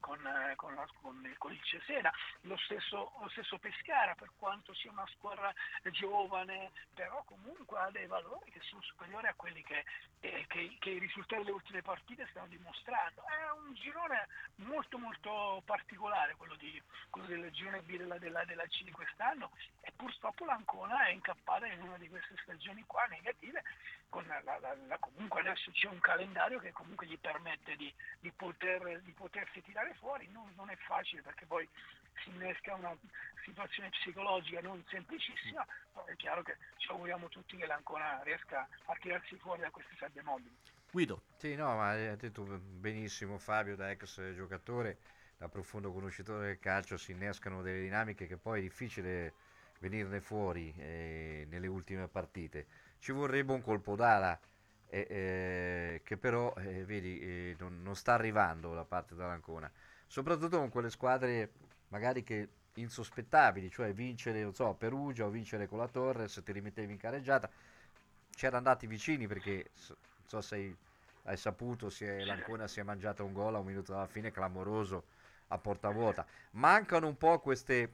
con il Cesena. Lo stesso Pescara, per quanto sia una squadra giovane, però comunque ha dei valori che sono superiori a quelli che i risultati delle ultime partite stanno dimostrando. È un girone molto molto particolare quello del girone B della C di quest'anno, e purtroppo l'Ancona è incappata in una di queste stagioni qua negative. Comunque adesso c'è un calendario che comunque gli permette di potersi tirare fuori. Non è facile, perché poi si innesca una situazione psicologica non semplicissima, però è chiaro che ci auguriamo tutti che l'Ancona riesca a tirarsi fuori da queste sabbie mobili. Guido. Sì, no, ma hai detto benissimo Fabio, da ex giocatore, da profondo conoscitore del calcio, si innescano delle dinamiche che poi è difficile venirne fuori nelle ultime partite. Ci vorrebbe un colpo d'ala che però vedi non sta arrivando da parte dell'Ancona, soprattutto con quelle squadre magari che insospettabili, cioè vincere, non so, a Perugia o vincere con la Torres, ti rimettevi in carreggiata. C'erano andati vicini perché non so se hai saputo, l'Ancona si è mangiata un gol a un minuto dalla fine clamoroso a porta vuota. Mancano un po' queste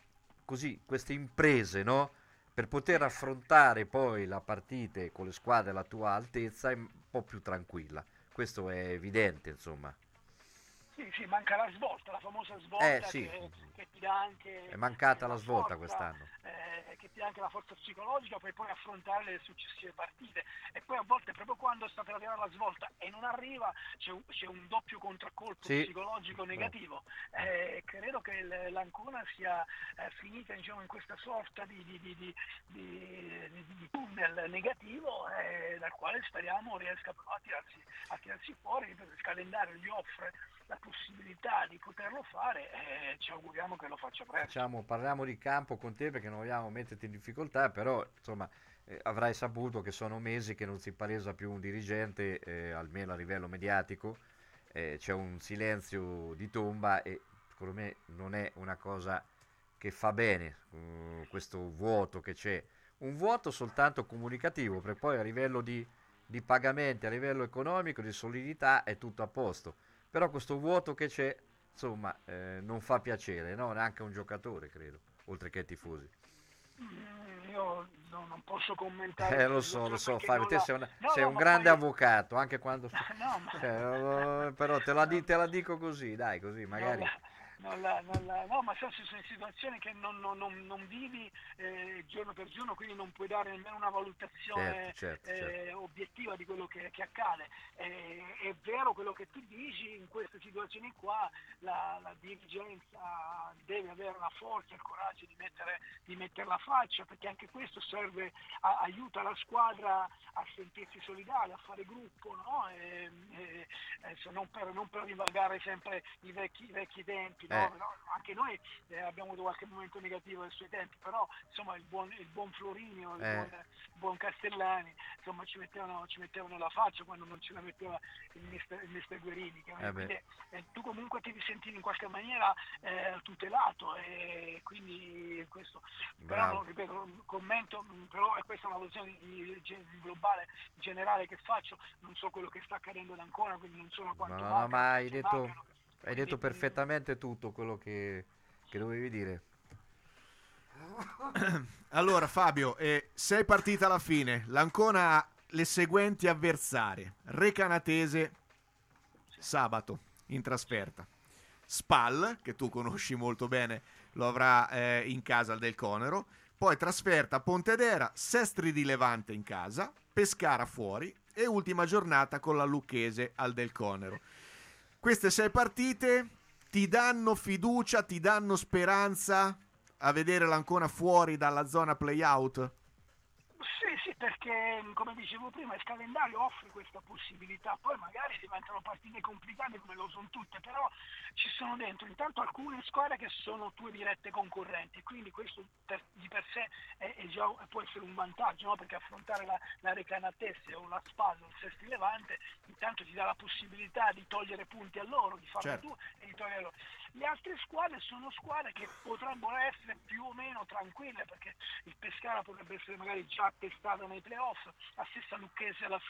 imprese, no? Per poter affrontare poi la partita con le squadre alla tua altezza un po' più tranquilla. Questo è evidente, insomma. Sì, manca la svolta, la famosa svolta Sì. che ti dà anche... È mancata la svolta forza, quest'anno. Che ti dà anche la forza psicologica per poi affrontare le successive partite. E poi a volte proprio quando sta per arrivare la svolta e non arriva c'è un doppio contraccolpo psicologico negativo. Credo che l'Ancona sia finita, diciamo, in questa sorta di tunnel negativo dal quale speriamo riesca però a tirarsi fuori, perché il calendario gli offre la possibilità di poterlo fare e ci auguriamo che lo faccia presto. Parliamo di campo con te perché non vogliamo metterti in difficoltà, però insomma avrai saputo che sono mesi che non si palesa più un dirigente, almeno a livello mediatico, c'è un silenzio di tomba e secondo me non è una cosa che fa bene, questo vuoto che c'è, un vuoto soltanto comunicativo, perché poi a livello di pagamenti, a livello economico, di solidità è tutto a posto. Però questo vuoto che c'è, insomma, non fa piacere, no? Neanche a un giocatore, credo, oltre che ai tifosi. Io non posso commentare. Lo so, Fabio, te sei un ma grande poi... avvocato, anche quando... ma... però te la dico così, dai, così magari... no, ma sono situazioni che non vivi giorno per giorno, quindi non puoi dare nemmeno una valutazione certo. obiettiva di quello che accade. È vero quello che tu dici, in queste situazioni qua la dirigenza deve avere la forza e il coraggio di mettere la faccia, perché anche questo serve, aiuta la squadra a sentirsi solidale, a fare gruppo, no? Non per rivagare sempre i vecchi tempi. No, anche noi abbiamo avuto qualche momento negativo ai suoi tempi, però insomma il buon Florinio, il buon Castellani, insomma ci mettevano la faccia quando non ce la metteva il mister Guerini, quindi, tu comunque ti sentivi in qualche maniera tutelato, e quindi questo. Però no, ripeto, commento, però questa è una valutazione globale, generale che faccio, non so quello che sta accadendo ad Ancona, quindi non so quanto ma hai detto perfettamente tutto quello che dovevi dire. Allora Fabio, 6 partite alla fine, l'Ancona ha le seguenti avversarie: Recanatese sabato in trasferta, Spal, che tu conosci molto bene, lo avrà in casa al Del Conero, poi trasferta Pontedera, Sestri di Levante in casa, Pescara fuori e ultima giornata con la Lucchese al Del Conero. Queste 6 partite ti danno fiducia, ti danno speranza a vedere l'Ancona fuori dalla zona play-out? Sì, perché come dicevo prima il calendario offre questa possibilità, poi magari diventano partite complicate come lo sono tutte, però ci sono dentro intanto alcune squadre che sono tue dirette concorrenti, quindi questo di per sé può essere un vantaggio, no? Perché affrontare la Recanatese o la Spal o il Sestri Levante intanto ti dà la possibilità di togliere punti a loro, di farlo tu e di togliere loro. Le altre squadre sono squadre che potrebbero essere più o meno tranquille, perché il Pescara potrebbe essere magari già attestato nei playoff, la stessa Lucchese a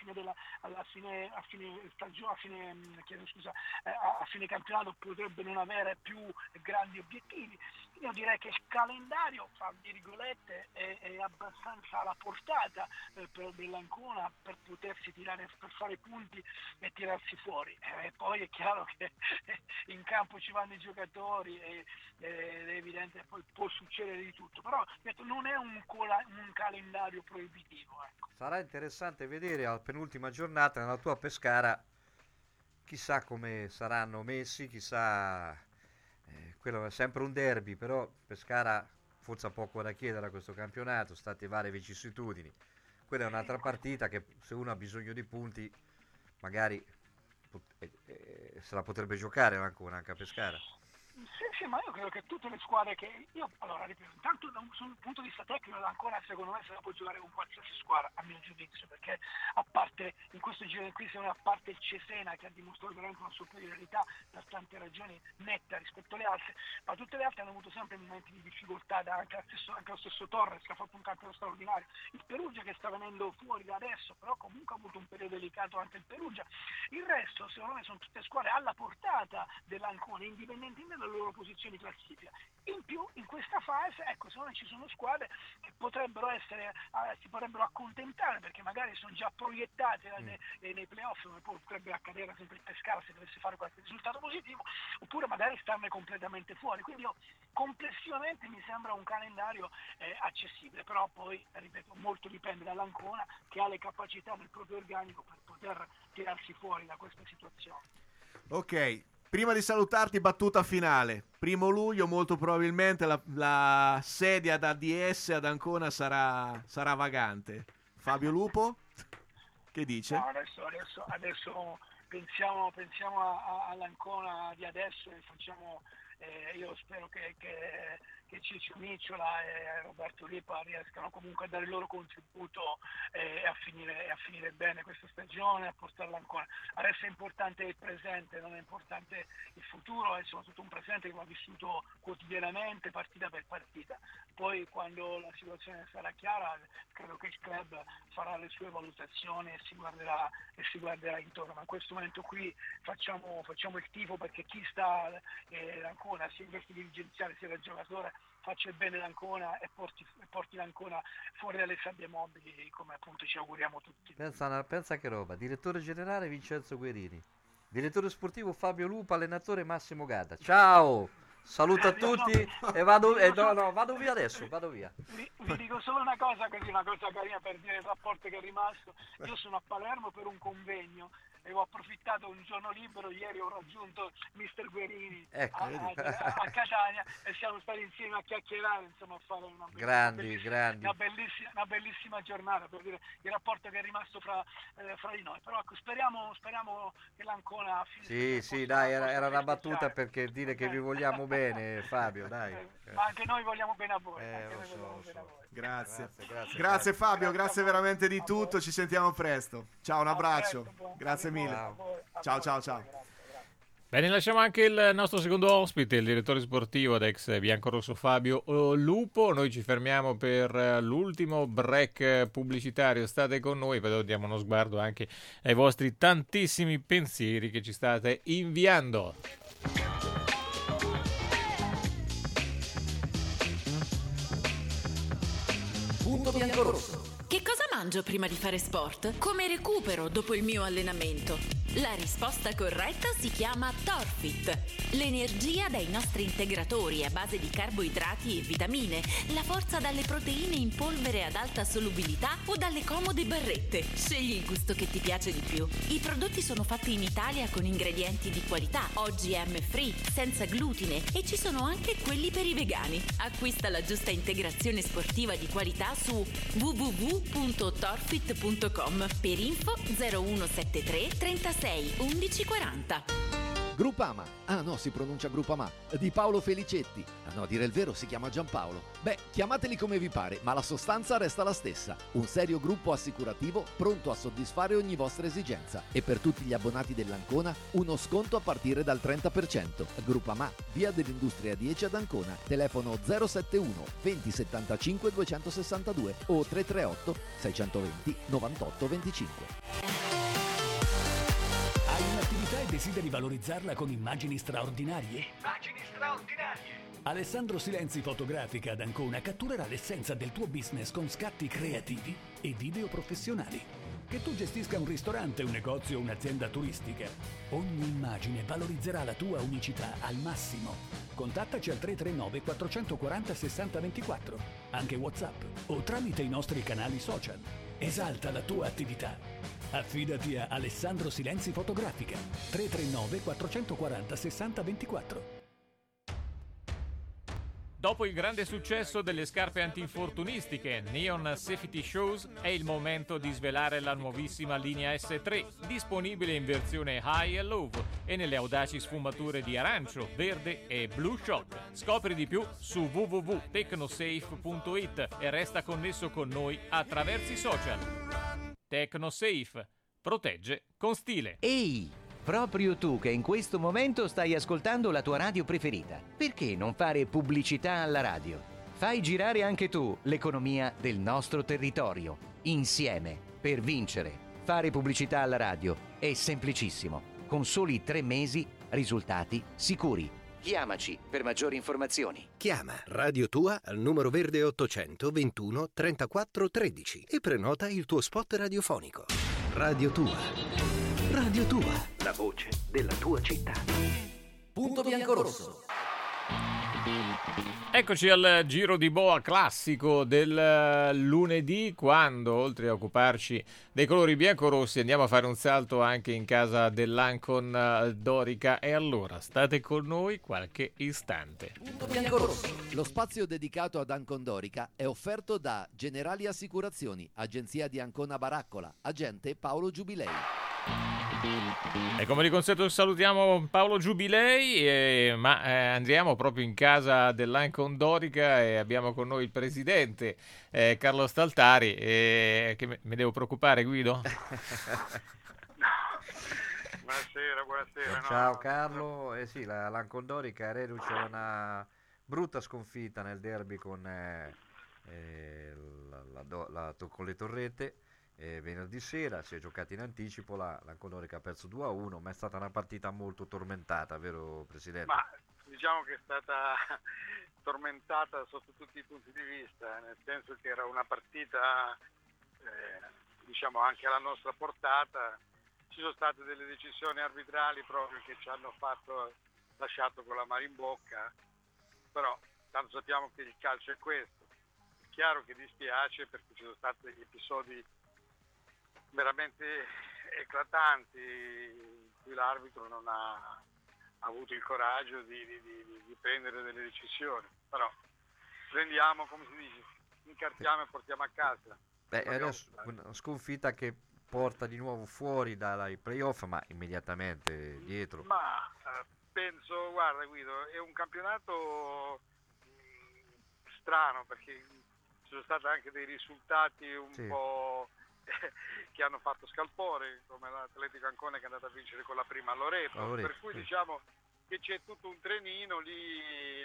fine campionato potrebbe non avere più grandi obiettivi. Io direi che il calendario, fra virgolette, è abbastanza alla portata dell'Ancona per potersi tirare, per fare punti e tirarsi fuori. E poi è chiaro che in campo ci vanno i giocatori ed è evidente, poi può succedere di tutto, però non è un calendario proibitivo. Ecco. Sarà interessante vedere alla penultima giornata nella tua Pescara, chissà come saranno messi, chissà. Quello è sempre un derby, però Pescara forse ha poco da chiedere a questo campionato, state varie vicissitudini. Quella è un'altra partita che se uno ha bisogno di punti magari se la potrebbe giocare ancora anche a Pescara. Sì, ma io credo che tutte le squadre allora ripeto, intanto sul punto di vista tecnico ancora secondo me se la può giocare con qualsiasi squadra a mio giudizio, perché a parte in questo giro qui a parte il Cesena che ha dimostrato veramente una superiorità per tante ragioni netta rispetto alle altre, ma tutte le altre hanno avuto sempre momenti di difficoltà, anche lo stesso Torres che ha fatto un campionato straordinario, il Perugia che sta venendo fuori da adesso, però comunque ha avuto un periodo delicato anche il Perugia. Il resto secondo me sono tutte squadre alla portata dell'Ancona, indipendentemente dalle loro posizioni classifica. In più in questa fase secondo me ci sono squadre che potrebbero si potrebbero accontentare perché magari sono già proiettate nei playoff, come potrebbe accadere sempre il Pescara se dovesse fare qualche risultato positivo, oppure magari starne completamente fuori. Quindi complessivamente mi sembra un calendario accessibile, però poi ripeto molto dipende dall'Ancona che ha le capacità nel proprio organico per poter tirarsi fuori da questa situazione. Ok, prima di salutarti, battuta finale. 1 luglio molto probabilmente la sedia da DS ad Ancona sarà vagante. Fabio Lupo, che dice? No, adesso pensiamo all'Ancona di adesso e facciamo. Io spero che Ciccio Micciola e Roberto Ripa riescano comunque a dare il loro contributo e a finire bene questa stagione, a portarla ancora. Adesso è importante il presente, non è importante il futuro, è soprattutto un presente che va vissuto quotidianamente, partita per partita. Poi quando la situazione sarà chiara credo che il club farà le sue valutazioni e si guarderà intorno, ma in questo momento qui facciamo il tifo perché chi sta l'Ancona, sia in veste dirigenziale sia da giocatore, faccia il bene l'Ancona e porti l'Ancona fuori dalle sabbie mobili come appunto ci auguriamo tutti. Pensa che roba, direttore generale Vincenzo Guerini, direttore sportivo Fabio Lupa, allenatore Massimo Gata. Ciao! Saluto a tutti e vado via adesso, vado via. Vi dico solo una cosa carina per dire il rapporto che è rimasto. Io sono a Palermo per un convegno e ho approfittato un giorno libero, ieri ho raggiunto Mister Guerini a Catania e siamo stati insieme a chiacchierare, insomma a fare una bellissima giornata per dire il rapporto che è rimasto fra di noi. Però ecco, speriamo che l'Ancona Sì, dai, era una battuta perché dire che vi vogliamo bene, Fabio, dai. Ma anche noi vogliamo bene a voi. Grazie Fabio, grazie veramente di tutto, ci sentiamo presto. Ciao, un abbraccio. Grazie mille. Ciao. Bene, lasciamo anche il nostro secondo ospite, il direttore sportivo ed ex biancorosso Fabio Lupo. Noi ci fermiamo per l'ultimo break pubblicitario. State con noi, poi diamo uno sguardo anche ai vostri tantissimi pensieri che ci state inviando. Punto biancorosso. Che cosa mangio prima di fare sport? Come recupero dopo il mio allenamento? La risposta corretta si chiama Torfit. L'energia dai nostri integratori a base di carboidrati e vitamine, la forza dalle proteine in polvere ad alta solubilità o dalle comode barrette. Scegli il gusto che ti piace di più. I prodotti sono fatti in Italia con ingredienti di qualità, OGM free, senza glutine e ci sono anche quelli per i vegani. Acquista la giusta integrazione sportiva di qualità su www.torfit.com. Per info 0173 36 11 40. Groupama, si pronuncia Groupama, di Paolo Felicetti. A dire il vero si chiama Giampaolo. Chiamateli come vi pare, ma la sostanza resta la stessa. Un serio gruppo assicurativo pronto a soddisfare ogni vostra esigenza. E per tutti gli abbonati dell'Ancona, uno sconto a partire dal 30%. Groupama, via dell'Industria 10 ad Ancona. Telefono 071 2075 262 o 338 620 98 25. Hai un'attività e desideri valorizzarla con immagini straordinarie? Alessandro Silenzi Fotografica ad Ancona catturerà l'essenza del tuo business con scatti creativi e video professionali. Che tu gestisca un ristorante, un negozio o un'azienda turistica, ogni immagine valorizzerà la tua unicità al massimo. Contattaci al 339 440 60 24, anche WhatsApp o tramite i nostri canali social. Esalta la tua attività. Affidati a Alessandro Silenzi Fotografica 339 440 60 24. Dopo il grande successo delle scarpe antinfortunistiche Neon Safety Shoes, è il momento di svelare la nuovissima linea S3, disponibile in versione high e low e nelle audaci sfumature di arancio, verde e blue shock. Scopri di più su www.tecnosafe.it e resta connesso con noi attraverso i social. Tecnosafe. Protegge con stile. Ehi! Proprio tu che in questo momento stai ascoltando la tua radio preferita. Perché non fare pubblicità alla radio? Fai girare anche tu l'economia del nostro territorio. Insieme, per vincere. Fare pubblicità alla radio è semplicissimo. Con soli 3 mesi, risultati sicuri. Chiamaci per maggiori informazioni. Chiama Radio Tua al numero verde 821 34 13 e prenota il tuo spot radiofonico. Radio Tua. Radio Tua, la voce della tua città. Punto biancorosso. Eccoci al giro di boa classico del lunedì, quando oltre a occuparci dei colori biancorossi andiamo a fare un salto anche in casa dell'Ancon Dorica. E allora state con noi qualche istante. Punto biancorosso. Lo spazio dedicato ad Ancon Dorica è offerto da Generali Assicurazioni, agenzia di Ancona Baraccola, agente Paolo Giubilei. E come di consueto salutiamo Paolo Giubilei, ma andiamo proprio in casa dell'Ancon Dorica e abbiamo con noi il presidente Carlo Staltari. Che mi devo preoccupare, Guido? Buonasera. Ciao Carlo. Sì, l'Ancon Dorica è reduce da una brutta sconfitta nel derby con le Torrette. Venerdì sera si è giocato in anticipo, l'Ancon Dorica ha perso 2-1, ma è stata una partita molto tormentata, vero Presidente? Ma diciamo che è stata tormentata sotto tutti i punti di vista, nel senso che era una partita diciamo anche alla nostra portata. Ci sono state delle decisioni arbitrali proprio che ci hanno lasciato con l'amaro in bocca, però tanto sappiamo che il calcio è questo. È chiaro che dispiace perché ci sono stati degli episodi veramente eclatanti in cui l'arbitro non ha avuto il coraggio di prendere delle decisioni, però prendiamo, come si dice, incartiamo e portiamo a casa. Adesso una sconfitta che porta di nuovo fuori dai playoff, ma immediatamente dietro. Ma penso, guarda Guido, è un campionato strano perché ci sono stati anche dei risultati un po' che hanno fatto scalpore, come l'Atletico Ancona che è andato a vincere con la prima a Loreto, per cui diciamo che c'è tutto un trenino lì,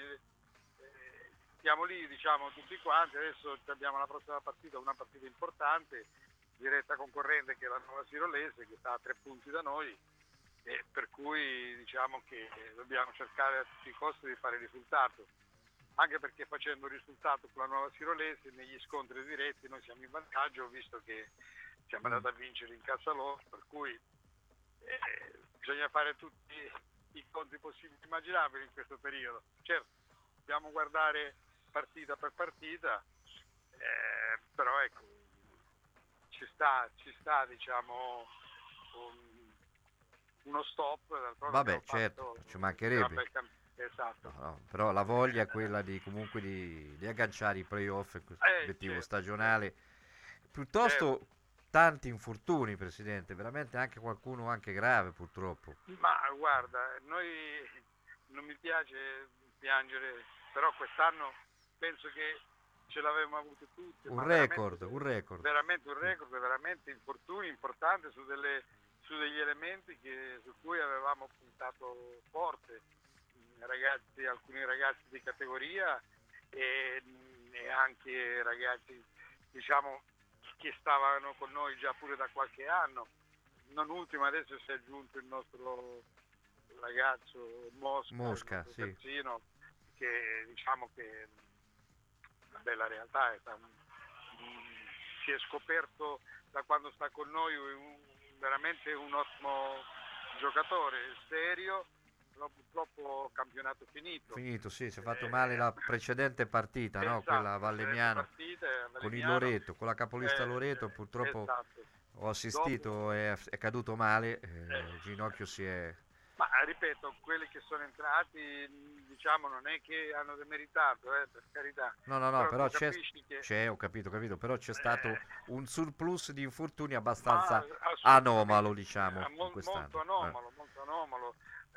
siamo lì diciamo tutti quanti. Adesso abbiamo la prossima partita, una partita importante, diretta concorrente che è la Nuova Sirolese, che sta a 3 punti da noi, e per cui diciamo che dobbiamo cercare a tutti i costi di fare risultato, anche perché facendo risultato con la Nuova Sirolese negli scontri diretti noi siamo in vantaggio, visto che siamo andati a vincere in casa loro, per cui bisogna fare tutti i conti possibili e immaginabili in questo periodo. Certo, dobbiamo guardare partita per partita, però ecco, ci sta diciamo uno stop. Vabbè, certo, ci mancherebbe. Esatto. No, però la voglia è quella di comunque di agganciare i playoff, questo obiettivo stagionale. Piuttosto tanti infortuni, Presidente, veramente anche qualcuno anche grave purtroppo. Ma guarda, noi non mi piace piangere, però quest'anno penso che ce l'avevamo avuto tutti. Un record. Veramente un record, veramente infortuni importanti su degli elementi su cui avevamo puntato forte. Alcuni ragazzi di categoria e anche ragazzi diciamo che stavano con noi già pure da qualche anno. Non ultimo adesso si è aggiunto il nostro ragazzo Mosca sì. Terzino, che diciamo che una bella realtà si è scoperto da quando sta con noi veramente un ottimo giocatore, serio. Però purtroppo campionato finito, sì, si è fatto male la precedente partita, esatto, no? Quella a Valemiano con il Loreto, con la capolista Loreto, purtroppo ho assistito, è caduto male, il ginocchio si è... Ma ripeto, quelli che sono entrati, diciamo, non è che hanno demeritato, per carità. No, però che... ho capito, però c'è stato un surplus di infortuni abbastanza assolutamente anomalo, diciamo, quest'anno. Molto anomalo.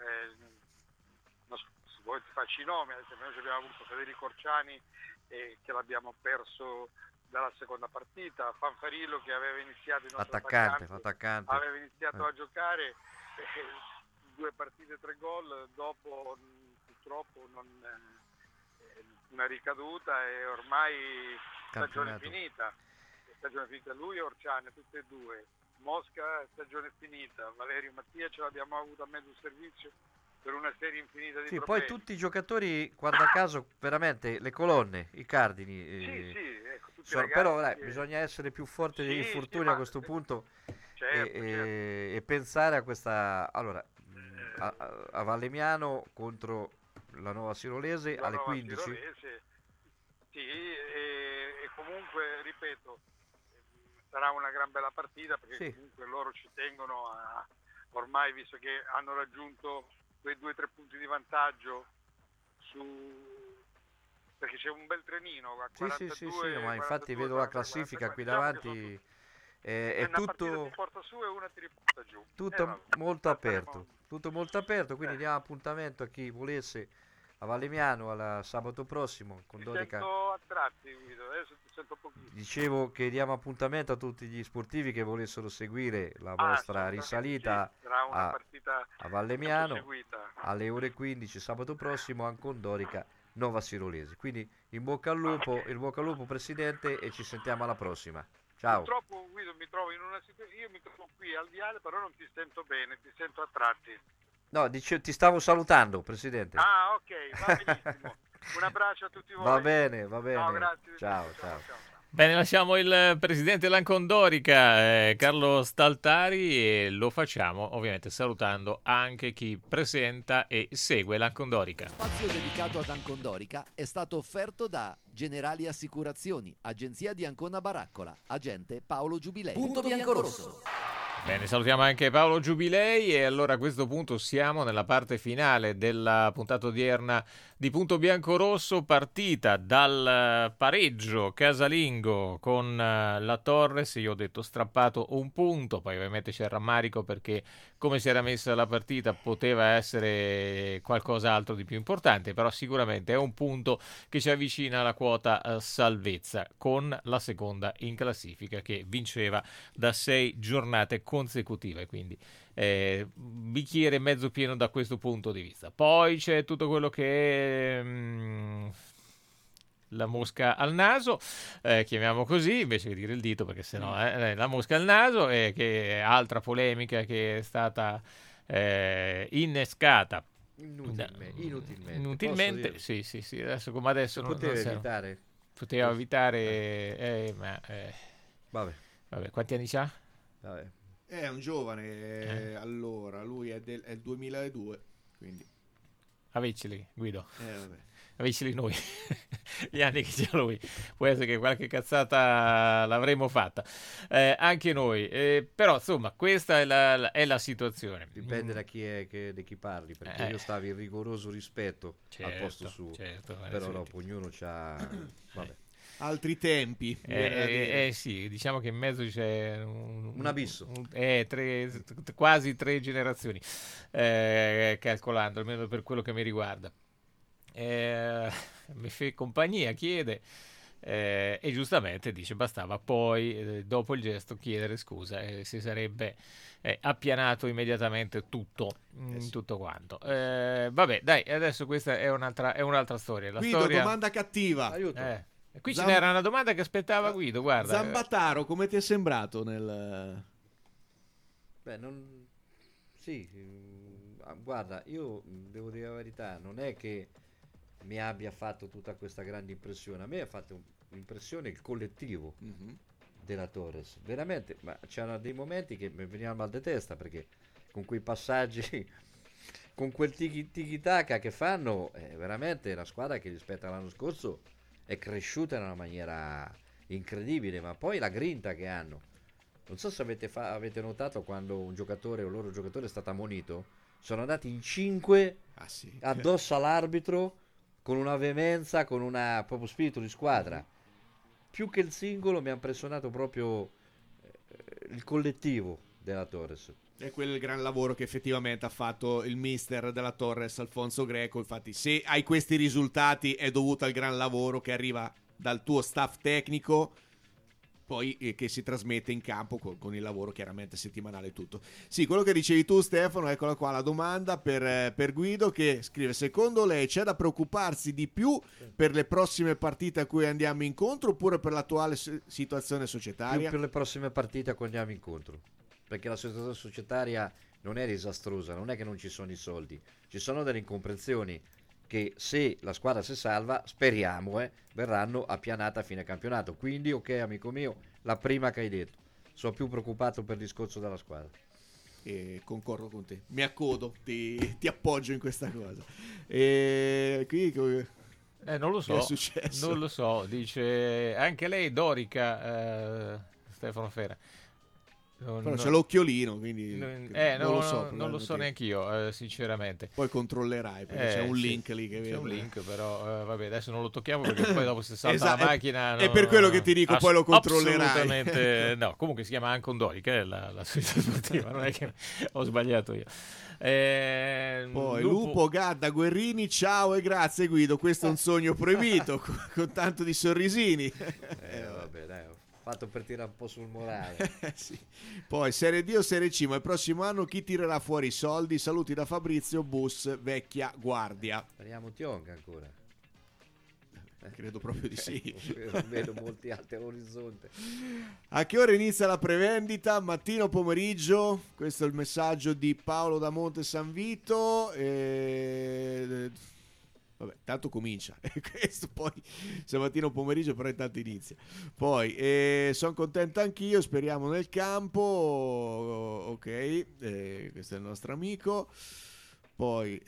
Se vuoi ti faccio i nomi, noi abbiamo avuto Federico Orciani che l'abbiamo perso dalla seconda partita, Fanfarillo che aveva iniziato il nostro attaccante, aveva iniziato a giocare 2 partite 3 gol, dopo purtroppo una ricaduta e ormai stagione finita lui e Orciani, tutte e due. Mosca stagione finita, Valerio Mattia ce l'abbiamo avuto a mezzo servizio per una serie infinita di problemi. Poi tutti i giocatori, guarda caso, veramente le colonne, i cardini. Ecco, tutti però bisogna essere più forti degli infortuni a questo punto e pensare a questa. Allora, a Vallemiano contro la Nuova Sirolese alle 15. E comunque, ripeto, sarà una gran bella partita perché comunque loro ci tengono ormai, visto che hanno raggiunto quei 2 o 3 punti di vantaggio perché c'è un bel trenino a 42, ma infatti vedo la classifica qui davanti, è tutto ti porta su e una ti riporta giù, molto aperto, quindi diamo appuntamento a chi volesse a Vallemiano sabato prossimo con Dorica. Sento a tratti, Guido, adesso ti sento pochino. Dicevo che diamo appuntamento a tutti gli sportivi che volessero seguire la vostra risalita a Vallemiano alle ore 15 sabato prossimo a Condorica Nova Sirolesi. Quindi in bocca al lupo Presidente, e ci sentiamo alla prossima. Ciao. Purtroppo, Guido, mi trovo in una situazione, io mi trovo qui al viale, però non ti sento bene, ti sento a tratti. No, ti stavo salutando, Presidente. Ah, ok, va benissimo. Un abbraccio a tutti voi. Va bene. No, grazie. Ciao. Bene, lasciamo il presidente Lancondorica, Carlo Staltari, e lo facciamo ovviamente salutando anche chi presenta e segue Lancondorica. Lo spazio dedicato ad Ancondorica è stato offerto da Generali Assicurazioni, agenzia di Ancona Baraccola, agente Paolo Giubilei. Punto Biancorosso. Bene, salutiamo anche Paolo Giubilei, e allora a questo punto siamo nella parte finale della puntata odierna di Punto Biancorosso, partita dal pareggio casalingo con la Torres. Io ho detto strappato un punto, poi ovviamente c'è il rammarico perché come si era messa la partita poteva essere qualcos'altro di più importante, però sicuramente è un punto che ci avvicina alla quota salvezza, con la seconda in classifica che vinceva da 6 giornate consecutive, quindi bicchiere mezzo pieno da questo punto di vista. Poi c'è tutto quello che è la mosca al naso, chiamiamo così invece di dire il dito, perché sennò la mosca al naso, che è altra polemica che è stata innescata inutilmente. Sì, adesso come adesso poteva evitare, ma vabbè, quanti anni c'ha? È un giovane, allora lui è del 2002, quindi aveceli, Guido. Vabbè. Aveceli noi gli anni che c'è lui, può essere che qualche cazzata l'avremmo fatta anche noi, però insomma questa è la situazione. Dipende da chi parli, perché io stavo in rigoroso rispetto al posto suo, però dopo ognuno c'ha altri tempi. Sì, diciamo che in mezzo c'è un abisso, quasi 3 generazioni, calcolando, almeno per quello che mi riguarda. Mi fa compagnia, chiede, e giustamente dice bastava poi dopo il gesto chiedere scusa, si sarebbe appianato immediatamente tutto quanto. Vabbè, dai, adesso questa è un'altra storia. Guido, storia... domanda cattiva. Aiuto. Qui ce n'era una domanda che aspettava Guido, guarda. Zambataro, come ti è sembrato nel... Guarda, io devo dire la verità, non è che mi abbia fatto tutta questa grande impressione, a me ha fatto impressione il collettivo della Torres, veramente, ma c'erano dei momenti che mi venivano mal di testa, perché con quei passaggi, con quel tiki-taka che fanno, è veramente una squadra che rispetto all'anno scorso è cresciuta in una maniera incredibile, ma poi la grinta che hanno, non so se avete notato quando un giocatore o loro giocatore è stato ammonito, sono andati in 5 addosso all'arbitro con una veemenza, con una proprio spirito di squadra. Più che il singolo mi ha impressionato proprio il collettivo della Torres. È quel gran lavoro che effettivamente ha fatto il mister della Torres, Alfonso Greco. Infatti, se hai questi risultati è dovuto al gran lavoro che arriva dal tuo staff tecnico, poi che si trasmette in campo con il lavoro chiaramente settimanale e tutto. Sì, quello che dicevi tu, Stefano, eccola qua la domanda per Guido, che scrive: secondo lei c'è da preoccuparsi di più per le prossime partite a cui andiamo incontro oppure per l'attuale situazione societaria? Più per le prossime partite a cui andiamo incontro, perché la situazione societaria non è disastrosa, non è che non ci sono i soldi, ci sono delle incomprensioni che, se la squadra si salva, speriamo, verranno appianate a fine campionato. Quindi, ok, amico mio, la prima che hai detto. Sono più preoccupato per il discorso della squadra. Concordo con te, mi accodo, ti appoggio in questa cosa. Qui non lo so, è successo? Non lo so, dice anche lei dorica, Stefano Fera. Però c'è l'occhiolino, quindi non lo so neanche io, sinceramente. Poi controllerai, perché c'è un link lì che vedo. C'è un link, però vabbè, adesso non lo tocchiamo perché poi dopo se salta la macchina è per quello che ti dico, poi lo controllerai. Assolutamente no, comunque si chiama anche Dorica, la società sportiva, non è che ho sbagliato io. Poi Lupo, Gadda, Guerrini, ciao e grazie Guido, questo è un sogno proibito con tanto di sorrisini. Vabbè, dai, fatto per tirare un po' sul morale. Sì. Poi Serie D o Serie C, ma il prossimo anno chi tirerà fuori i soldi? Saluti da Fabrizio Bus, vecchia guardia. Speriamo Tionga ancora. Credo proprio di sì. Non vedo molti altri all'orizzonte. A che ora inizia la prevendita? Mattino o pomeriggio? Questo è il messaggio di Paolo da Monte San Vito. Vabbè, tanto comincia. Questo poi se mattino o pomeriggio, però intanto inizia. Poi sono contento anch'io, speriamo nel campo. Ok, questo è il nostro amico. Poi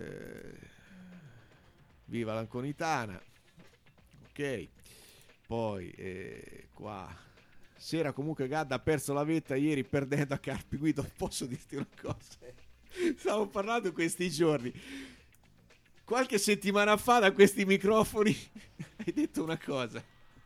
viva l'Anconitana. Ok, poi qua sera comunque Gadda ha perso la vetta ieri perdendo a Carpi. Guido, posso dirti una cosa? Stavo parlando questi giorni, qualche settimana fa, da questi microfoni hai detto una cosa.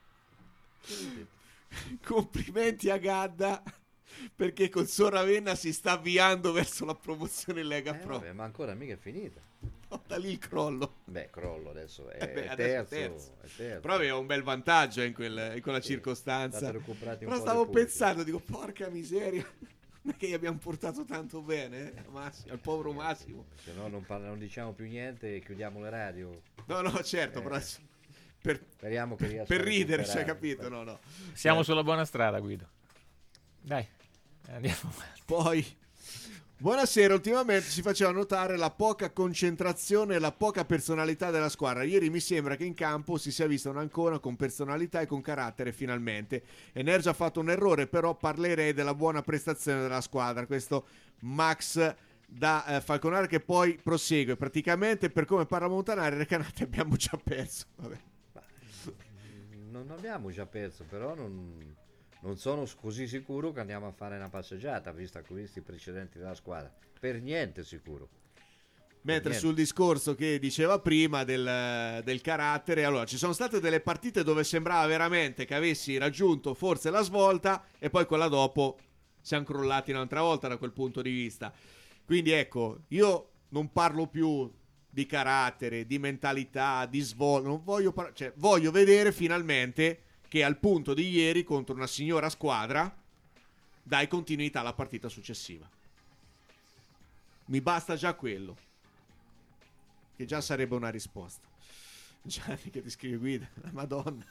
Complimenti a Gadda perché con suo Ravenna si sta avviando verso la promozione in Lega Pro. Vabbè, ma ancora mica è finita. No, da lì il crollo. Beh, crollo adesso è, adesso terzo. Però aveva un bel vantaggio in quella circostanza. Però stavo pensando, dico, porca miseria, non è che gli abbiamo portato tanto bene, Massimo, al povero Massimo. Se no non diciamo più niente e chiudiamo le radio. No, certo, però speriamo che per ridere, cioè, capito? No. Siamo sulla buona strada, Guido. Dai, andiamo. Poi buonasera, ultimamente si faceva notare la poca concentrazione e la poca personalità della squadra. Ieri mi sembra che in campo si sia vista un'Ancona con personalità e con carattere finalmente. Energia ha fatto un errore, però parlerei della buona prestazione della squadra. Questo Max da Falconare, che poi prosegue. Praticamente, per come parla Montanari, Recanati abbiamo già perso. Vabbè. Non abbiamo già perso, però non sono così sicuro che andiamo a fare una passeggiata, vista questi precedenti della squadra. Per niente sicuro. Mentre sul discorso che diceva prima del carattere, allora ci sono state delle partite dove sembrava veramente che avessi raggiunto forse la svolta e poi quella dopo siamo crollati un'altra volta da quel punto di vista. Quindi ecco, io non parlo più di carattere, di mentalità, di svolta, non voglio voglio vedere finalmente che al punto di ieri contro una signora squadra dai continuità alla partita successiva. Mi basta già quello, che già sarebbe una risposta. Gianni che ti scrive: Guida, la Madonna.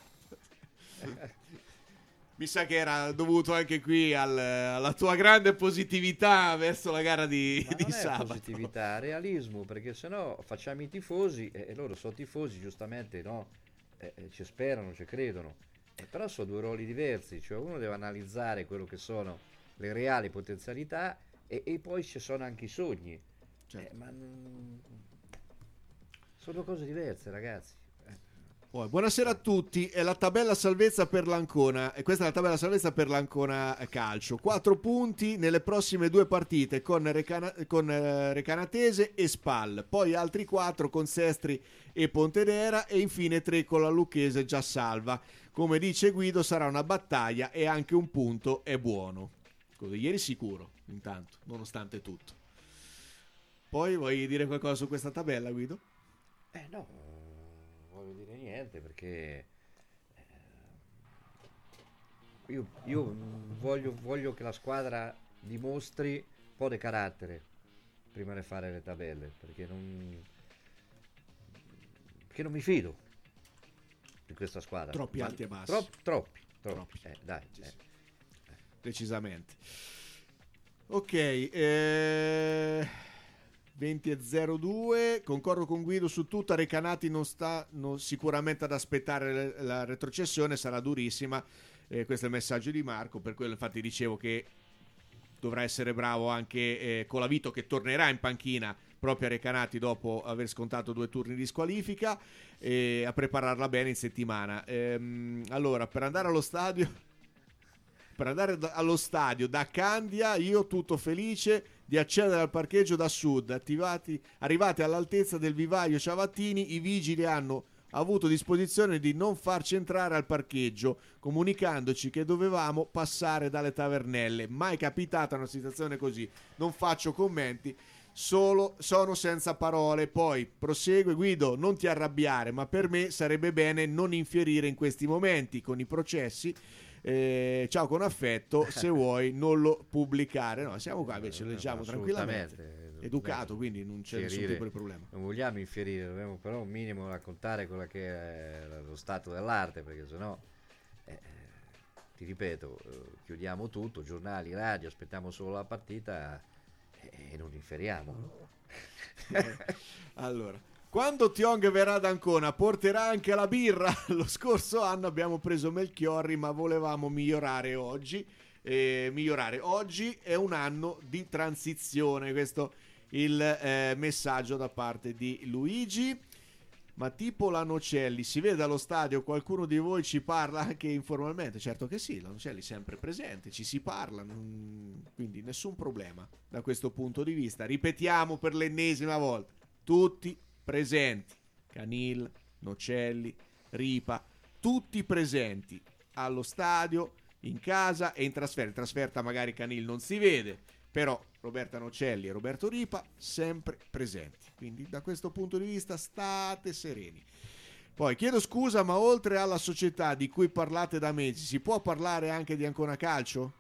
Mi sa che era dovuto anche qui alla tua grande positività verso la gara di sabato. Positività, realismo, perché sennò facciamo i tifosi e loro sono tifosi, giustamente, no? Ci sperano, ci credono. Però sono due ruoli diversi, cioè uno deve analizzare quello che sono le reali potenzialità e poi ci sono anche i sogni. Certo. Sono due cose diverse, ragazzi. Buonasera a tutti, è la tabella salvezza per l'Ancona e questa è la tabella salvezza per l'Ancona Calcio. 4 punti nelle prossime 2 partite con Recanatese e Spal, poi altri 4 con Sestri e Pontedera e infine 3 con la Lucchese già salva. Come dice Guido sarà una battaglia e anche un punto è buono. Così, ieri sicuro, intanto, nonostante tutto. Poi vuoi dire qualcosa su questa tabella, Guido? No, voglio dire niente perché io voglio che la squadra dimostri un po' di carattere prima di fare le tabelle, perché non mi fido di questa squadra. Troppi alti e bassi. Troppi. Dai. Sì. Decisamente. Ok, 20:02, concordo con Guido su tutto. Recanati non sta sicuramente ad aspettare la retrocessione, sarà durissima, questo è il messaggio di Marco, per quello infatti dicevo che dovrà essere bravo anche Colavito, che tornerà in panchina proprio a Recanati dopo aver scontato 2 turni di squalifica, a prepararla bene in settimana. Allora, per andare allo stadio da Candia, io tutto felice di accedere al parcheggio da sud. Arrivati all'altezza del vivaio Ciavattini, i vigili hanno avuto disposizione di non farci entrare al parcheggio, comunicandoci che dovevamo passare dalle tavernelle. Mai capitata una situazione così. Non faccio commenti, sono senza parole. Poi prosegue Guido, non ti arrabbiare, ma per me sarebbe bene non infierire in questi momenti con i processi. Ciao con affetto, se vuoi non lo pubblicare. No, siamo qua invece, lo leggiamo tranquillamente, educato, quindi non c'è nessun tipo di problema. Non vogliamo infierire, dobbiamo però un minimo raccontare quello che è lo stato dell'arte, perché sennò ti ripeto, chiudiamo tutto, giornali, radio, aspettiamo solo la partita e non inferiamo. Allora, quando Tiong verrà ad Ancona porterà anche la birra? Lo scorso anno abbiamo preso Melchiorri, ma volevamo migliorare oggi. Oggi è un anno di transizione, questo il messaggio da parte di Luigi. Ma tipo la Nocelli, si vede allo stadio, qualcuno di voi ci parla anche informalmente? Certo che sì, la Nocelli è sempre presente, ci si parla, quindi nessun problema da questo punto di vista. Ripetiamo per l'ennesima volta, tutti presenti, Canil, Nocelli, Ripa, tutti presenti allo stadio, in casa e in trasferta. In trasferta magari Canil non si vede, però Roberta Nocelli e Roberto Ripa sempre presenti, quindi da questo punto di vista state sereni. Poi chiedo scusa, ma oltre alla società di cui parlate da mesi, si può parlare anche di Ancona Calcio?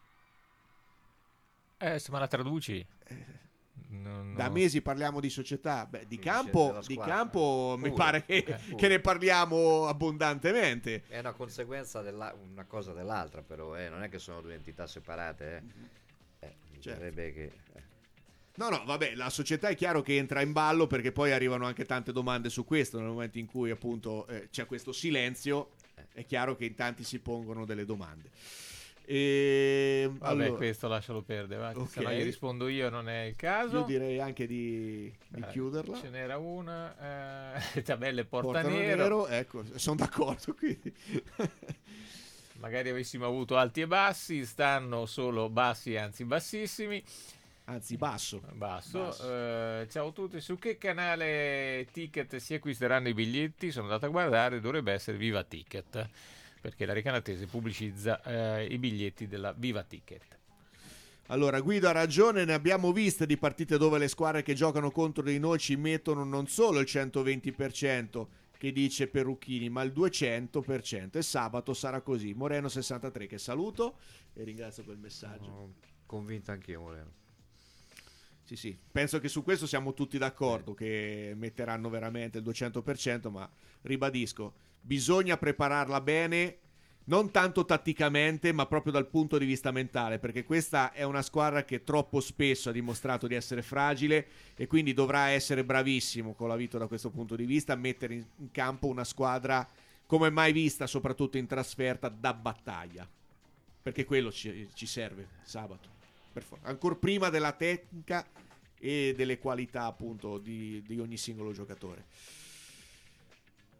Se me la traduci. Da mesi parliamo di società. Di campo mi pare che ne parliamo abbondantemente. È una conseguenza una cosa dell'altra, però non è che sono 2 entità separate. Certo. Che No, vabbè, la società è chiaro che entra in ballo, perché poi arrivano anche tante domande su questo. Nel momento in cui appunto c'è questo silenzio, è chiaro che in tanti si pongono delle domande. Vabbè, allora, questo lascialo perdere, okay. Se no gli rispondo io, non è il caso. Io direi anche di chiuderla. Ce n'era una, tabelle porta nero. Ecco, sono d'accordo, quindi magari avessimo avuto alti e bassi, stanno solo bassi, anzi bassissimi. Anzi basso. Ciao a tutti, su che canale Ticket si acquisteranno i biglietti? Sono andato a guardare, dovrebbe essere Viva Ticket, perché la Recanatese pubblicizza i biglietti della Viva Ticket. Allora, Guido ha ragione, ne abbiamo viste di partite dove le squadre che giocano contro di noi ci mettono non solo il 120% che dice Perucchini, ma il 200%, e sabato sarà così. Moreno 63, che saluto e ringrazio per il messaggio. Convinto anch'io, Moreno. Sì, penso che su questo siamo tutti d'accordo, che metteranno veramente il 200%, ma ribadisco, bisogna prepararla bene, non tanto tatticamente, ma proprio dal punto di vista mentale, perché questa è una squadra che troppo spesso ha dimostrato di essere fragile e quindi dovrà essere bravissimo Colavito da questo punto di vista, a mettere in campo una squadra come mai vista, soprattutto in trasferta, da battaglia, perché quello ci serve sabato. Ancora prima della tecnica e delle qualità appunto di ogni singolo giocatore.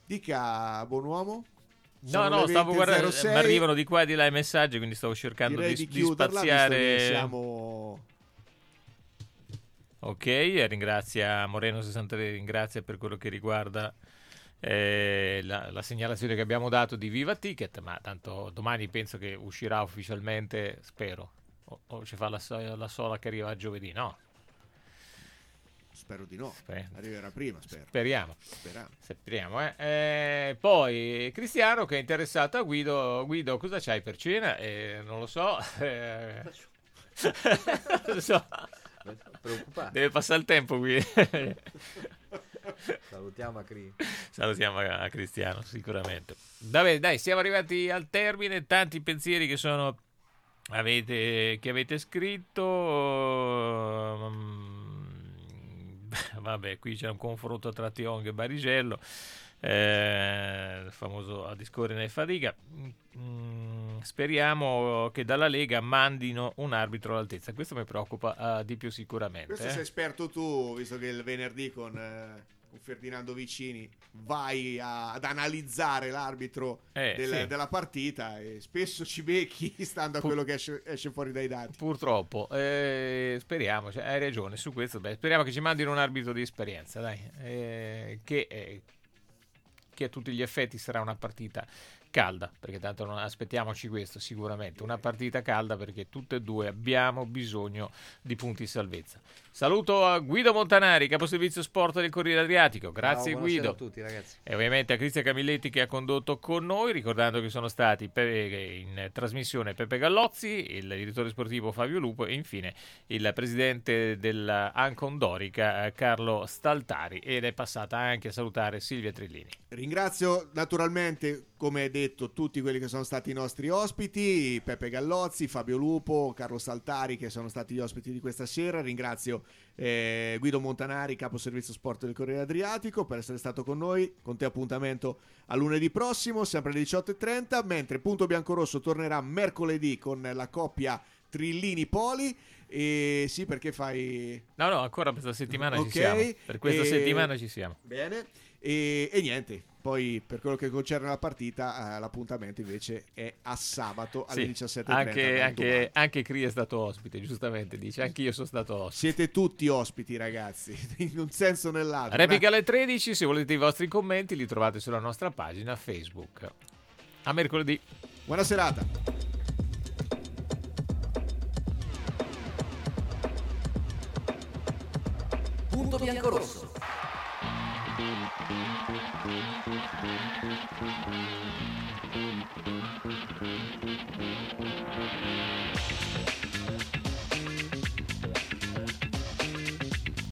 Dica, buon uomo. No, stavo guardando, mi arrivano di qua e di là i messaggi, quindi stavo cercando di spaziare. Siamo... Ok, ringrazia Moreno63, ringrazia per quello che riguarda la segnalazione che abbiamo dato di Viva Ticket, ma tanto domani penso che uscirà ufficialmente, spero, o ci fa la sola che arriva a giovedì, no? Spero di no, arriverà prima, spero. Speriamo. Poi Cristiano che è interessato a Guido, cosa c'hai per cena? Non lo so. Non lo so. Preoccupato. Deve passare il tempo qui. Salutiamo a Cristiano, sicuramente. Vabbè, dai, siamo arrivati al termine. Tanti pensieri che avete scritto. Vabbè, qui c'è un confronto tra Tiong e Barigello, il famoso a discorrere e fatica. Speriamo che dalla Lega mandino un arbitro all'altezza. Questo mi preoccupa di più sicuramente. Questo sei esperto tu, visto che il venerdì con Ferdinando Vicini vai ad analizzare l'arbitro della partita, e spesso ci becchi stando a quello che esce fuori dai dati. Purtroppo, speriamo, hai ragione su questo. Speriamo che ci mandino un arbitro di esperienza, dai, che a tutti gli effetti sarà una partita calda, perché tanto non aspettiamoci questo, sicuramente una partita calda, perché tutte e due abbiamo bisogno di punti di salvezza. Saluto a Guido Montanari, caposervizio sport del Corriere Adriatico. Grazie Guido. A tutti, ragazzi. E ovviamente a Cristian Camilletti che ha condotto con noi, ricordando che sono stati in trasmissione Peppe Gallozzi, il direttore sportivo Fabio Lupo e infine il presidente dell'Ancon Dorica Carlo Staltari, ed è passata anche a salutare Silvia Trillini. Ringrazio naturalmente, come detto, tutti quelli che sono stati i nostri ospiti, Peppe Gallozzi, Fabio Lupo, Carlo Staltari, che sono stati gli ospiti di questa sera. Ringrazio Guido Montanari, capo servizio sport del Corriere Adriatico, per essere stato con noi. Con te appuntamento a lunedì prossimo, sempre alle 18:30, mentre Punto Biancorosso tornerà mercoledì con la coppia Trillini-Poli. E sì, perché fai... No, ancora per questa settimana ci siamo. Per questa settimana ci siamo. Bene. E niente, poi per quello che concerne la partita, l'appuntamento invece è a sabato alle 17:30. Anche Cri è stato ospite, giustamente dice, anche io sono stato ospite. Siete tutti ospiti, ragazzi, in un senso o nell'altro. Replica alle 13, se volete i vostri commenti li trovate sulla nostra pagina Facebook. A mercoledì. Buona serata. Punto Biancorosso.